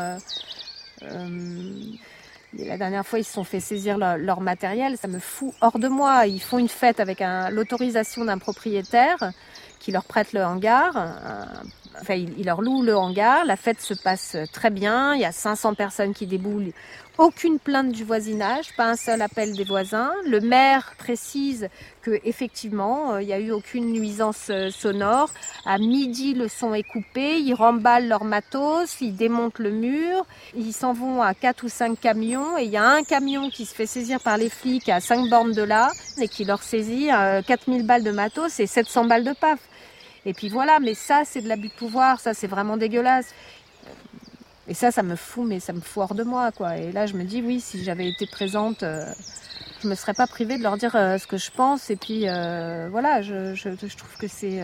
La dernière fois, ils se sont fait saisir leur matériel. Ça me fout hors de moi. Ils font une fête avec l'autorisation d'un propriétaire qui leur prête le hangar. Enfin, il leur loue le hangar. La fête se passe très bien. Il y a 500 personnes qui déboulent. Aucune plainte du voisinage, pas un seul appel des voisins. Le maire précise que effectivement, il n'y a eu aucune nuisance sonore. À midi, le son est coupé. Ils remballent leur matos, ils démontent le mur. Ils s'en vont à 4 ou 5 camions. Et il y a un camion qui se fait saisir par les flics à 5 bornes de là et qui leur saisit 4000 balles de matos et 700 balles de paf. Et puis voilà, mais ça, c'est de l'abus de pouvoir. Ça, c'est vraiment dégueulasse. Et ça me fout, mais ça me fout hors de moi, quoi. Et là, je me dis, oui, si j'avais été présente, je me serais pas privée de leur dire ce que je pense. Et puis, voilà, je trouve que c'est...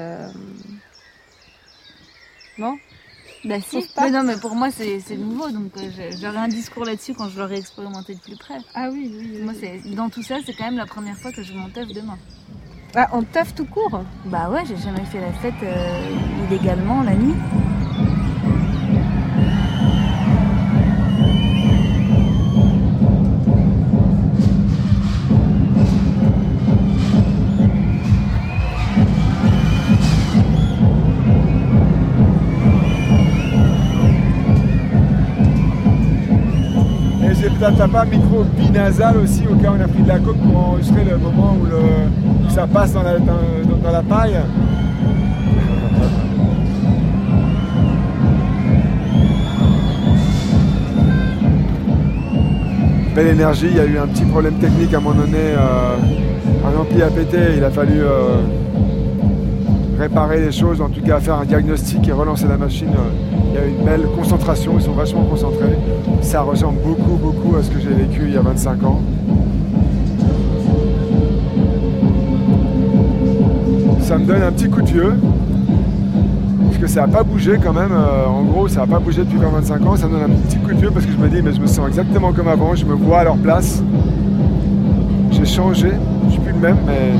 Non ? Bah si, mais non, mais pour moi, c'est nouveau, donc j'aurai un discours là-dessus quand je l'aurai expérimenté de plus près. Ah oui, oui. Moi, dans tout ça, c'est quand même la première fois que je m'en teuf demain. Ah, en teuf tout court ? Bah ouais, j'ai jamais fait la fête illégalement la nuit. T'as pas un micro binasal aussi au cas où on a pris de la coke pour enregistrer le moment où ça passe dans la paille. Belle énergie, il y a eu un petit problème technique à un moment donné, un ampli a pété, il a fallu réparer les choses, en tout cas faire un diagnostic et relancer la machine. Il y a une belle concentration, ils sont vachement concentrés. Ça ressemble beaucoup à ce que j'ai vécu il y a 25 ans. Ça me donne un petit coup de vieux, parce que ça n'a pas bougé quand même. En gros, ça n'a pas bougé depuis 25 ans. Ça me donne un petit coup de vieux parce que je me dis, mais je me sens exactement comme avant, je me vois à leur place. J'ai changé, je suis plus le même, mais...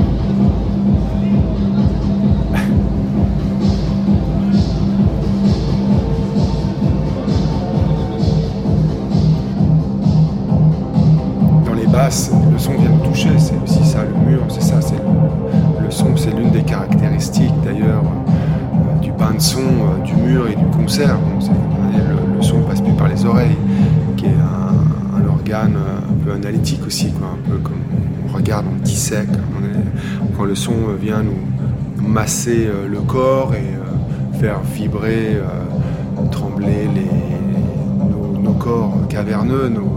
Le son vient de toucher, c'est aussi ça, le mur, c'est ça, c'est le son, c'est l'une des caractéristiques d'ailleurs du bain de son, du mur et du concert. Bon, le son ne passe plus par les oreilles, qui est un organe un peu analytique aussi, quoi, un peu comme on regarde, on dissèque, quand le son vient nous masser le corps et faire vibrer, trembler nos nos corps caverneux, nos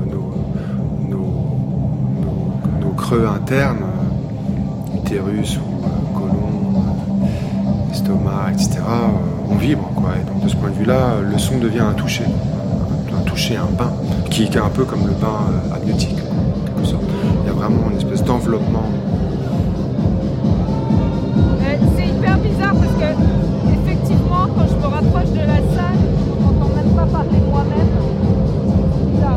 creux internes, utérus ou côlon, estomac, etc., on vibre, quoi. Et donc de ce point de vue-là, le son devient un toucher, un bain, qui est un peu comme le bain amniotique, en quelque sorte. Il y a vraiment une espèce d'enveloppement. C'est hyper bizarre parce que, effectivement, quand je me rapproche de la salle, je m'entends même pas parler moi-même. C'est bizarre.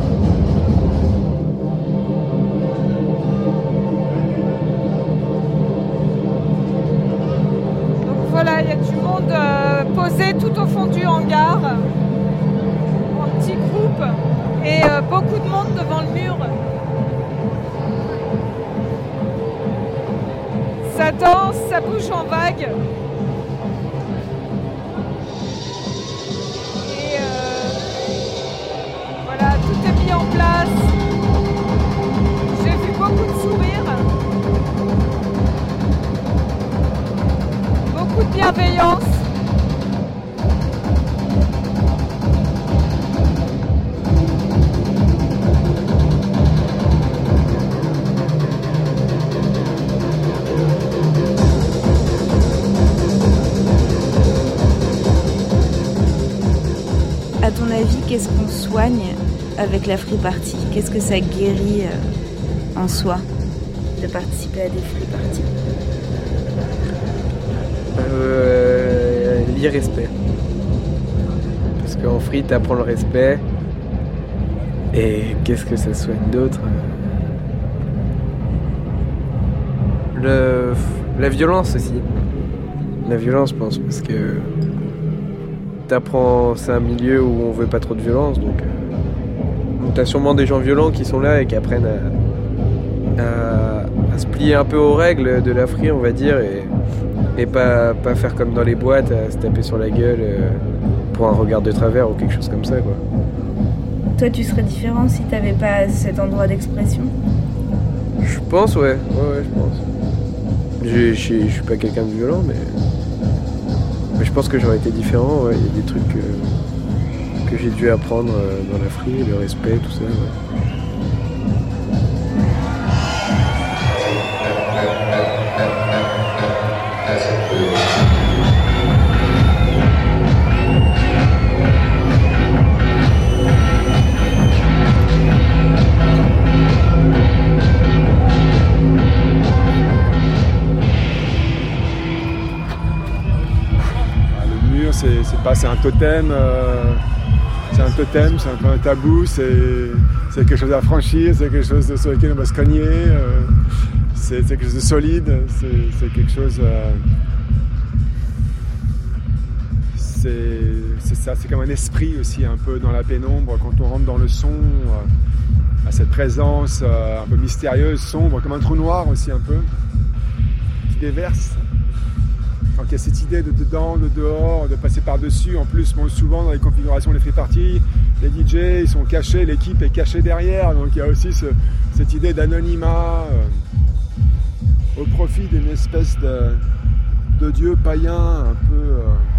Donc voilà, il y a du monde posé tout au fond du hangar, en petits groupes, et beaucoup de monde devant le mur. Ça danse, ça bouge en vagues. Et voilà, tout est mis en place. J'ai vu beaucoup de sourires. Beaucoup de bienveillance. À ton avis, qu'est-ce qu'on soigne avec la free party? Qu'est-ce que ça guérit en soi de participer à des free parties? L'irrespect. Parce qu'en free, t'apprends le respect. Et qu'est-ce que ça soigne d'autre? La violence aussi. La violence, je pense, parce que t'apprends, c'est un milieu où on veut pas trop de violence, donc t'as sûrement des gens violents qui sont là et qui apprennent à se plier un peu aux règles de la free, on va dire, et pas faire comme dans les boîtes, à se taper sur la gueule pour un regard de travers ou quelque chose comme ça, quoi. Toi, tu serais différent si t'avais pas cet endroit d'expression? Je pense, ouais, je pense. Je suis pas quelqu'un de violent, mais je pense que j'aurais été différent, ouais. Il y a des trucs que j'ai dû apprendre dans la free, le respect, tout ça, ouais. C'est un totem, c'est un peu un tabou, c'est quelque chose à franchir, c'est quelque chose sur lequel on va se cogner, c'est quelque chose de solide, c'est quelque chose... c'est ça, c'est comme un esprit aussi un peu dans la pénombre, quand on rentre dans le son, à cette présence un peu mystérieuse, sombre, comme un trou noir aussi un peu, qui déverse. Donc il y a cette idée de dedans, de dehors, de passer par-dessus. En plus, bon, souvent dans les configurations des free parties, les DJ ils sont cachés, l'équipe est cachée derrière. Donc il y a aussi cette idée d'anonymat au profit d'une espèce de dieu païen un peu...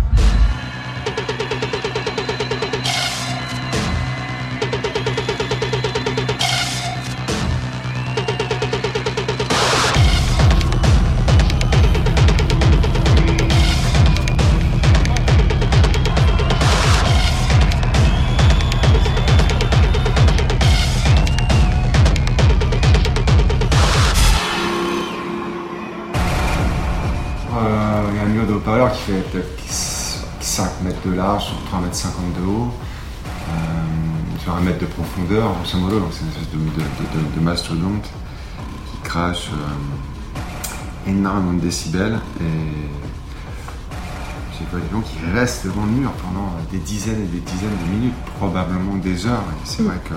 qui fait peut-être 5 mètres de large sur 3,50 mètres de haut, sur 1 mètre de profondeur, grosso modo, donc c'est une espèce de mastodonte qui crache énormément de décibels, et j'ai vu des gens qui restent devant le mur pendant des dizaines et des dizaines de minutes, probablement des heures, et c'est vrai que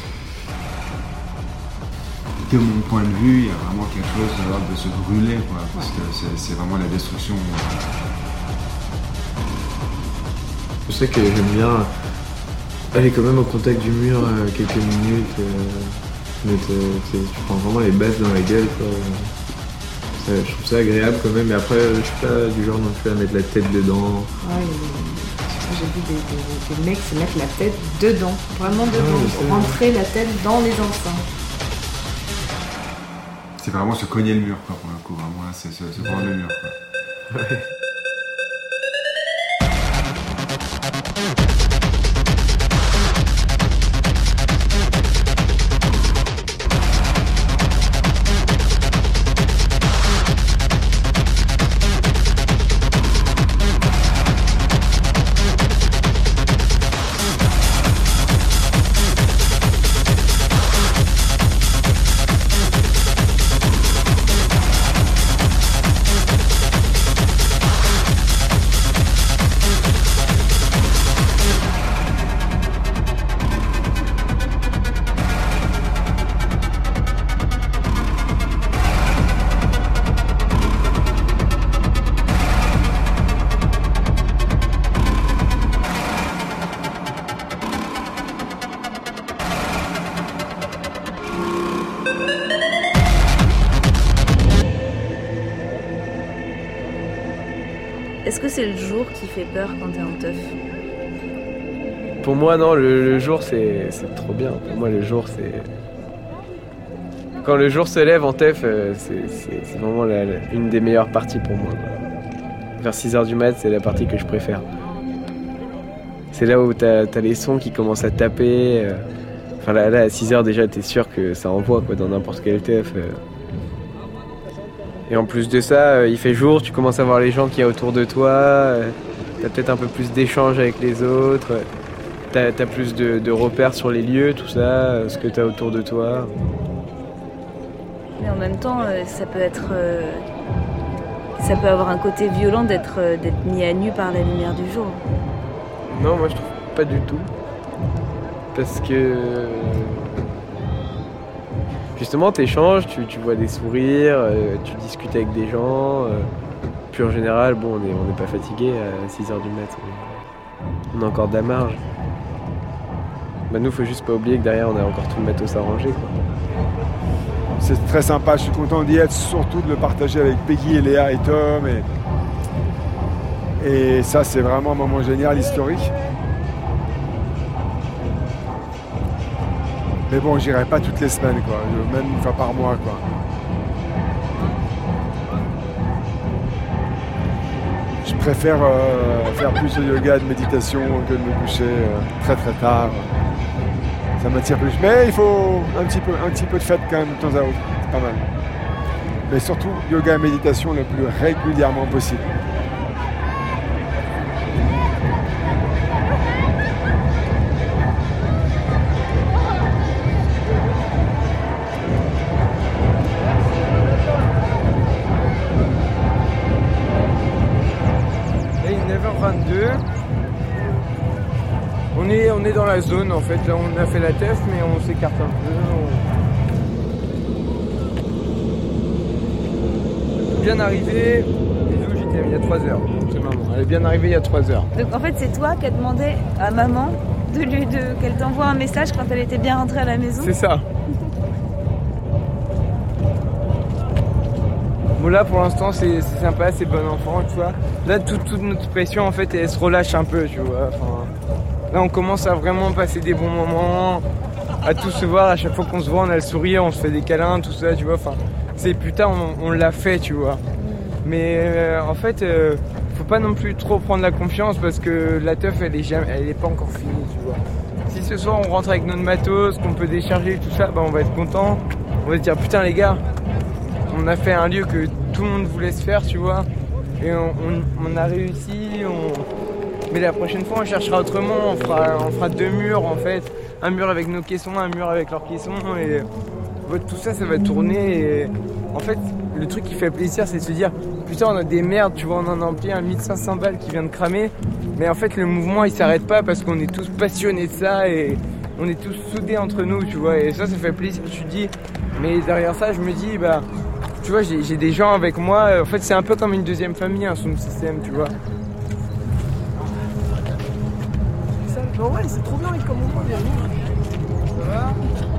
de mon point de vue, il y a vraiment quelque chose de se brûler, quoi, parce que c'est vraiment la destruction. Je sais que j'aime bien aller quand même au contact du mur quelques minutes, tu prends vraiment les bases dans la gueule, quoi. Je trouve ça agréable quand même, mais après je suis pas du genre non plus à mettre la tête dedans. j'ai vu des mecs se mettre la tête dedans, vraiment dedans, rentrer la tête dans les enceintes. C'est vraiment se cogner le mur, quoi, pour le coup. Vraiment, là, c'est se prendre le mur, quoi. Ouais. Est-ce que c'est le jour qui fait peur quand t'es en teuf? Pour moi, non, le jour, c'est trop bien. Pour moi, le jour, c'est... Quand le jour se lève en teuf, c'est vraiment une des meilleures parties pour moi, quoi. Vers 6h du mat', c'est la partie que je préfère. C'est là où t'as les sons qui commencent à taper. Enfin là, à 6h déjà, t'es sûr que ça envoie, quoi, dans n'importe quel teuf. Et en plus de ça, il fait jour, tu commences à voir les gens qu'il y a autour de toi, t'as peut-être un peu plus d'échanges avec les autres, t'as plus de repères sur les lieux, tout ça, ce que t'as autour de toi. Mais en même temps, ça peut avoir un côté violent d'être mis à nu par la lumière du jour. Non, moi je trouve pas du tout. Parce que... Justement, t'échanges, tu vois des sourires, tu discutes avec des gens. Puis en général, bon, on n'est pas fatigué à 6h du mat'. On a encore de la marge. Bah nous, faut juste pas oublier que derrière, on a encore tout le matos à ranger, quoi. C'est très sympa, je suis content d'y être, surtout de le partager avec Peggy et Léa et Tom. Et ça, c'est vraiment un moment génial, historique. Mais bon, j'irai pas toutes les semaines, quoi. Même une fois par mois, quoi. Je préfère faire plus de yoga et de méditation que de me coucher très très tard. Ça m'attire plus. Mais il faut un petit peu de fête quand même de temps à autre. C'est pas mal. Mais surtout, yoga et méditation le plus régulièrement possible. On est dans la zone en fait, là on a fait la teuf mais on s'écarte un peu. Bien arrivé, bisous JTM, il y a 3 heures, c'est maman, elle est bien arrivée il y a 3 heures. Donc en fait c'est toi qui as demandé à maman qu'elle t'envoie un message quand elle était bien rentrée à la maison? C'est ça. Bon là pour l'instant c'est sympa, c'est bon enfant, tu vois. Là toute notre pression en fait elle se relâche un peu, tu vois. Enfin, là on commence à vraiment passer des bons moments, à tous se voir, à chaque fois qu'on se voit on a le sourire, on se fait des câlins, tout ça, tu vois. Enfin, c'est putain on l'a fait, tu vois. Mais en fait faut pas non plus trop prendre la confiance parce que la teuf elle est pas encore finie, tu vois. Si ce soir on rentre avec notre matos, qu'on peut décharger tout ça, bah on va être content. On va se dire putain les gars, on a fait un lieu que tout le monde voulait se faire, tu vois. Et on a réussi. Mais la prochaine fois, on cherchera autrement. On fera 2 murs, en fait. Un mur avec nos caissons, un mur avec leurs caissons. Et tout ça, ça va tourner. Et en fait, le truc qui fait plaisir, c'est de se dire putain, on a des merdes, tu vois, on en a empilé un 1500 balles qui vient de cramer. Mais en fait, le mouvement, il s'arrête pas parce qu'on est tous passionnés de ça. Et on est tous soudés entre nous, tu vois. Et ça fait plaisir. Je me dis, mais derrière ça, je me dis, bah... Tu vois, j'ai des gens avec moi, en fait c'est un peu comme une deuxième famille, un sound system, tu vois. Ça, bah ouais, c'est trop bien avec comme moment, ça va.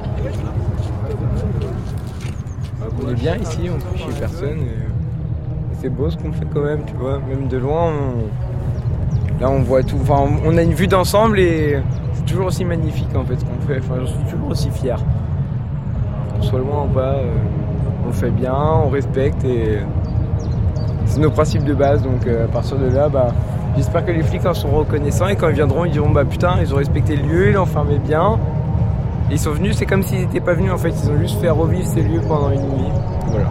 On est bien ici, on touche chez personne. Et c'est beau ce qu'on fait quand même, tu vois. Même de loin, Là, on voit tout. Enfin, on a une vue d'ensemble et c'est toujours aussi magnifique en fait ce qu'on fait. Enfin, j'en suis toujours aussi fier. Qu'on soit loin ou pas, on fait bien, on respecte et c'est nos principes de base. Donc à partir de là, j'espère que les flics en sont reconnaissants et quand ils viendront, ils diront putain, ils ont respecté le lieu, ils l'enfermaient bien. Et ils sont venus, c'est comme s'ils n'étaient pas venus en fait. Ils ont juste fait revivre ces lieux pendant une nuit. Voilà.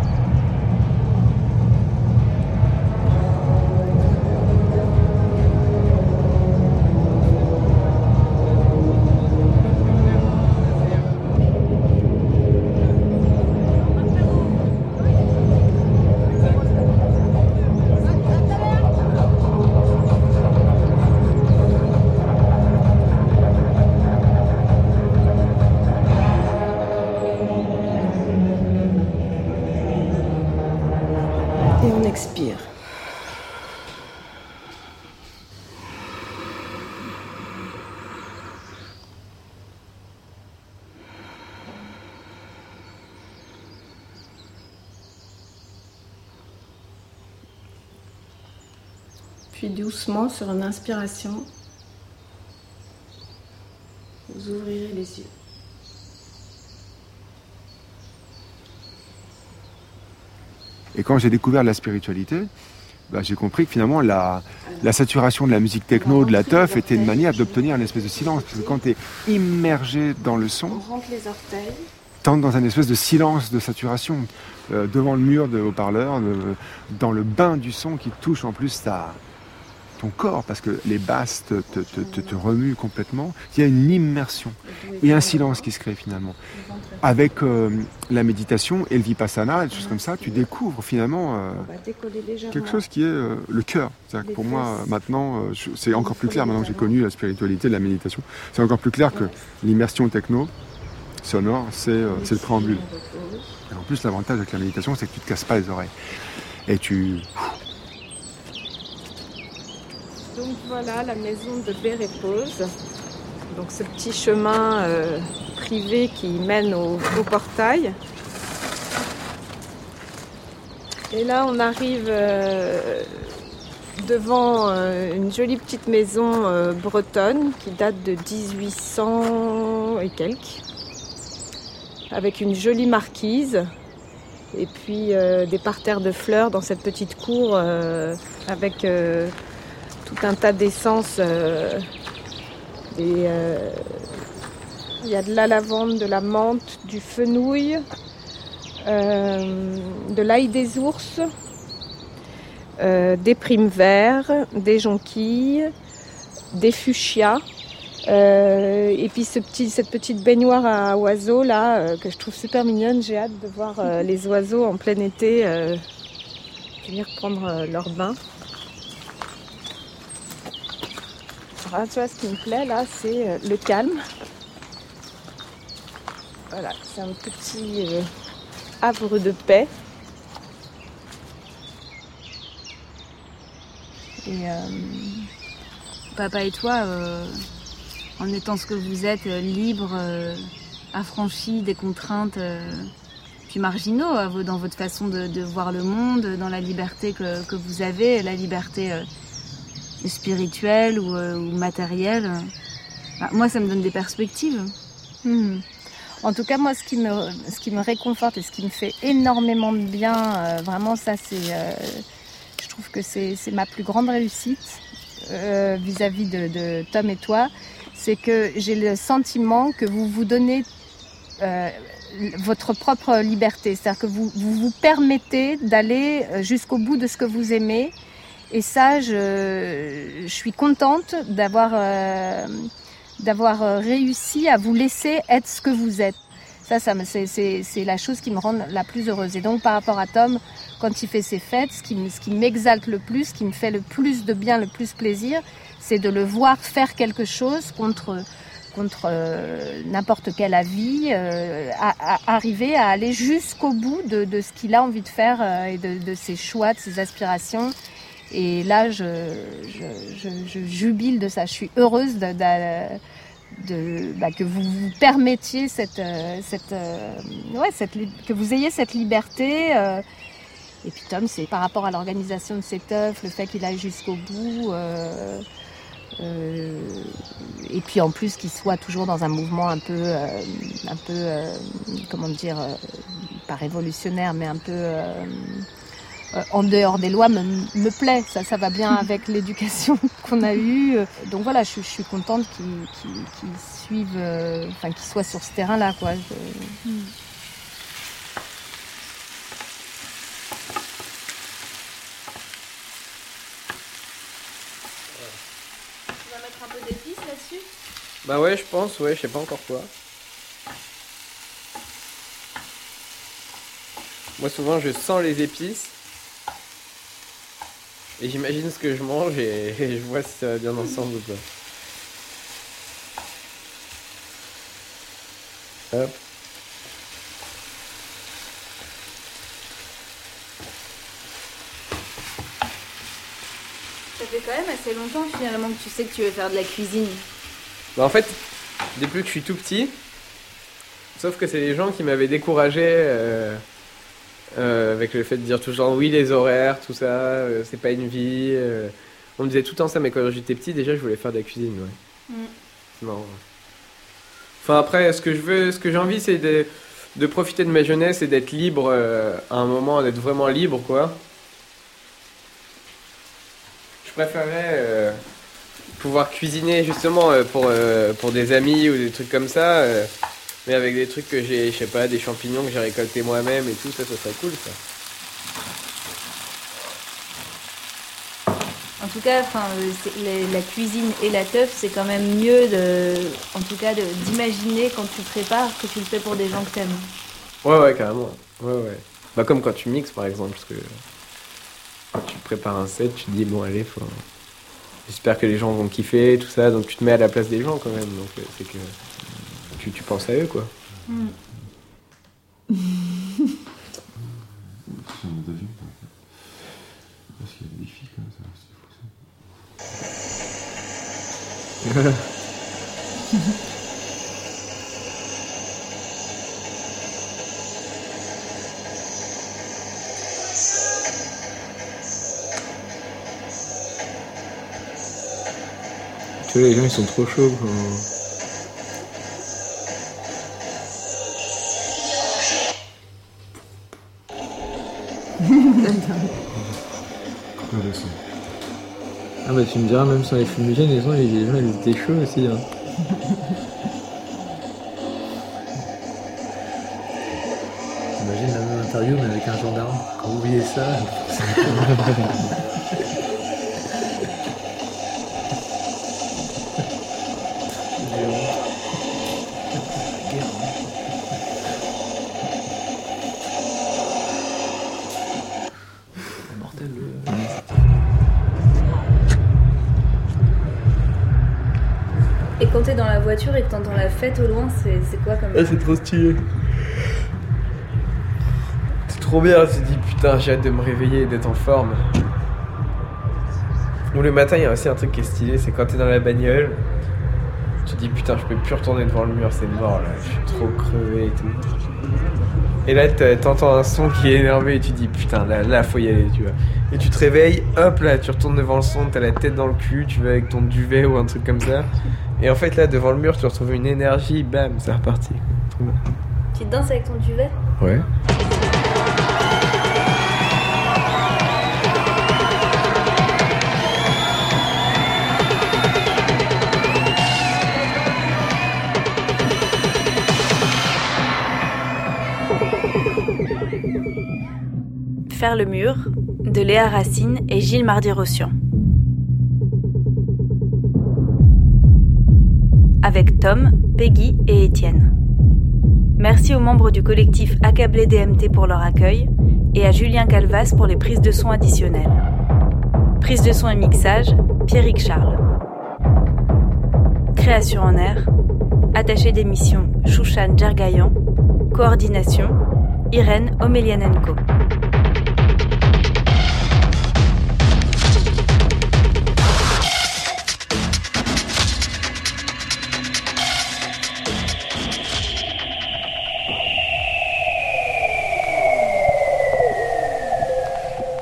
Et on expire. Puis doucement, sur une inspiration, vous ouvrirez les yeux. Et quand j'ai découvert la spiritualité, j'ai compris que finalement la saturation de la musique techno, de la teuf, était une manière d'obtenir une espèce de silence. Parce que quand tu es immergé dans le son, On rentre les orteils. tu entres dans un espèce de silence de saturation. Devant le mur de haut-parleur, dans le bain du son qui touche en plus ton corps, parce que les basses te remuent complètement. Il y a une immersion et un silence qui se crée finalement. Avec la méditation et le vipassana, des choses comme ça, tu découvres finalement quelque chose qui est le cœur. C'est-à-dire que pour moi, maintenant, c'est encore plus clair, maintenant que j'ai connu la spiritualité, la méditation, c'est encore plus clair que l'immersion techno, sonore, c'est le préambule. Et en plus, l'avantage avec la méditation, c'est que tu ne te casses pas les oreilles. Et tu... Donc voilà la maison de Bérépose. Donc ce petit chemin privé qui mène au portail. Et là on arrive devant une jolie petite maison bretonne qui date de 1800 et quelques. Avec une jolie marquise. Et puis des parterres de fleurs dans cette petite cour avec... tout un tas d'essences. Il y a de la lavande, de la menthe, du fenouil, de l'ail des ours, des primes verts, des jonquilles, des fuchsias. Et puis cette petite baignoire à oiseaux là que je trouve super mignonne. J'ai hâte de voir les oiseaux en plein été venir prendre leur bain. Alors, tu vois, ce qui me plaît là, c'est le calme. Voilà, c'est un petit havre de paix. Et papa et toi, en étant ce que vous êtes, libre, affranchi des contraintes, puis marginaux dans votre façon de voir le monde, dans la liberté que vous avez, la liberté spirituelle ou matérielle. Moi, ça me donne des perspectives. En tout cas, moi, ce qui me réconforte et ce qui me fait énormément de bien, vraiment, ça, je trouve que c'est ma plus grande réussite vis-à-vis de Tom et toi, c'est que j'ai le sentiment que vous vous donnez votre propre liberté. C'est-à-dire que vous vous permettez d'aller jusqu'au bout de ce que vous aimez. Et ça, je suis contente d'avoir réussi à vous laisser être ce que vous êtes. Ça c'est la chose qui me rend la plus heureuse. Et donc par rapport à Tom, quand il fait ses fêtes, ce qui m'exalte le plus, ce qui me fait le plus de bien, le plus plaisir, c'est de le voir faire quelque chose contre n'importe quel avis, arriver à aller jusqu'au bout de ce qu'il a envie de faire et de ses choix, de ses aspirations. Et là, je jubile de ça. Je suis heureuse que vous vous permettiez que vous ayez cette liberté Et puis Tom, c'est par rapport à l'organisation de cet œuf, le fait qu'il aille jusqu'au bout, et puis en plus qu'il soit toujours dans un mouvement un peu comment dire, pas révolutionnaire, mais un peu en dehors des lois me plaît. Ça va bien avec l'éducation qu'on a eue. Donc voilà, je suis contente qu'ils suivent, qu'ils soient sur ce terrain-là, quoi. Bah ouais, je pense, ouais, je sais pas encore quoi. Moi souvent je sens les épices et j'imagine ce que je mange et je vois si ça va bien ensemble ou pas. Hop. Ça fait quand même assez longtemps finalement que tu sais que tu veux faire de la cuisine. Bah en fait, depuis que je suis tout petit, sauf que c'est les gens qui m'avaient découragé avec le fait de dire toujours oui les horaires, tout ça, c'est pas une vie. On me disait tout le temps ça, mais quand j'étais petit déjà je voulais faire de la cuisine, ouais. C'est marrant. Enfin après, ce que j'ai envie c'est de profiter de ma jeunesse et d'être libre à un moment, d'être vraiment libre quoi. Je préférerais pouvoir cuisiner justement pour des amis ou des trucs comme ça, mais avec des trucs que j'ai, je sais pas, des champignons que j'ai récoltés moi-même et tout, ça serait cool ça. En tout cas, la cuisine et la teuf, c'est quand même mieux d'imaginer quand tu prépares que tu le fais pour des gens que t'aimes. Ouais, carrément. Ouais. Bah comme quand tu mixes par exemple, parce que quand tu prépares un set, tu te dis bon allez, j'espère que les gens vont kiffer, tout ça, donc tu te mets à la place des gens quand même, donc c'est que tu penses à eux quoi. Parce qu'il y a des filles comme ça, c'est fou ça. Tu vois, les gens ils sont trop chauds quand... Ah bah tu me diras, même sans les fumigènes, les gens ils étaient chauds aussi. Hein. T'imagines la même interview mais avec un gendarme. Quand vous voyez ça... Et quand t'es dans la voiture et que t'entends la fête au loin, c'est quoi comme... Ah, c'est trop stylé. C'est trop bien, tu te dis putain j'ai hâte de me réveiller et d'être en forme. Ou le matin il y a aussi un truc qui est stylé, c'est quand t'es dans la bagnole, tu te dis putain je peux plus retourner devant le mur, c'est mort là, je suis trop crevé et tout. Et là t'entends un son qui est énervé et tu te dis putain là faut y aller, tu vois. Et tu te réveilles, hop là tu retournes devant le son, t'as la tête dans le cul, tu vas avec ton duvet ou un truc comme ça. Et en fait là devant le mur tu retrouves une énergie, bam, c'est reparti. Trop bien. Tu danses avec ton duvet ? Ouais. Faire le mur, de Léa Racine et Gilles Mardy-Rossian. Avec Tom, Peggy et Étienne. Merci aux membres du collectif Accablé DMT pour leur accueil et à Julien Calvas pour les prises de son additionnelles. Prise de son et mixage, Pierrick Charles. Création en air, attaché d'émission Chouchan Djergayan, coordination Irène Omelianenko.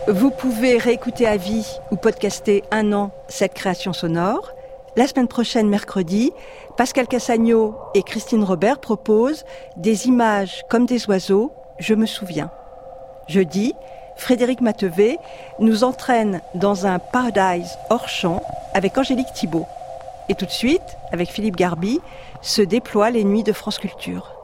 Vous pouvez réécouter à vie ou podcaster un an cette création sonore. La semaine prochaine, mercredi, Pascal Cassagno et Christine Robert proposent des images comme des oiseaux, je me souviens. Jeudi, Frédéric Matevé nous entraîne dans un paradise hors champ avec Angélique Thibault. Et tout de suite, avec Philippe Garby, se déploient les nuits de France Culture.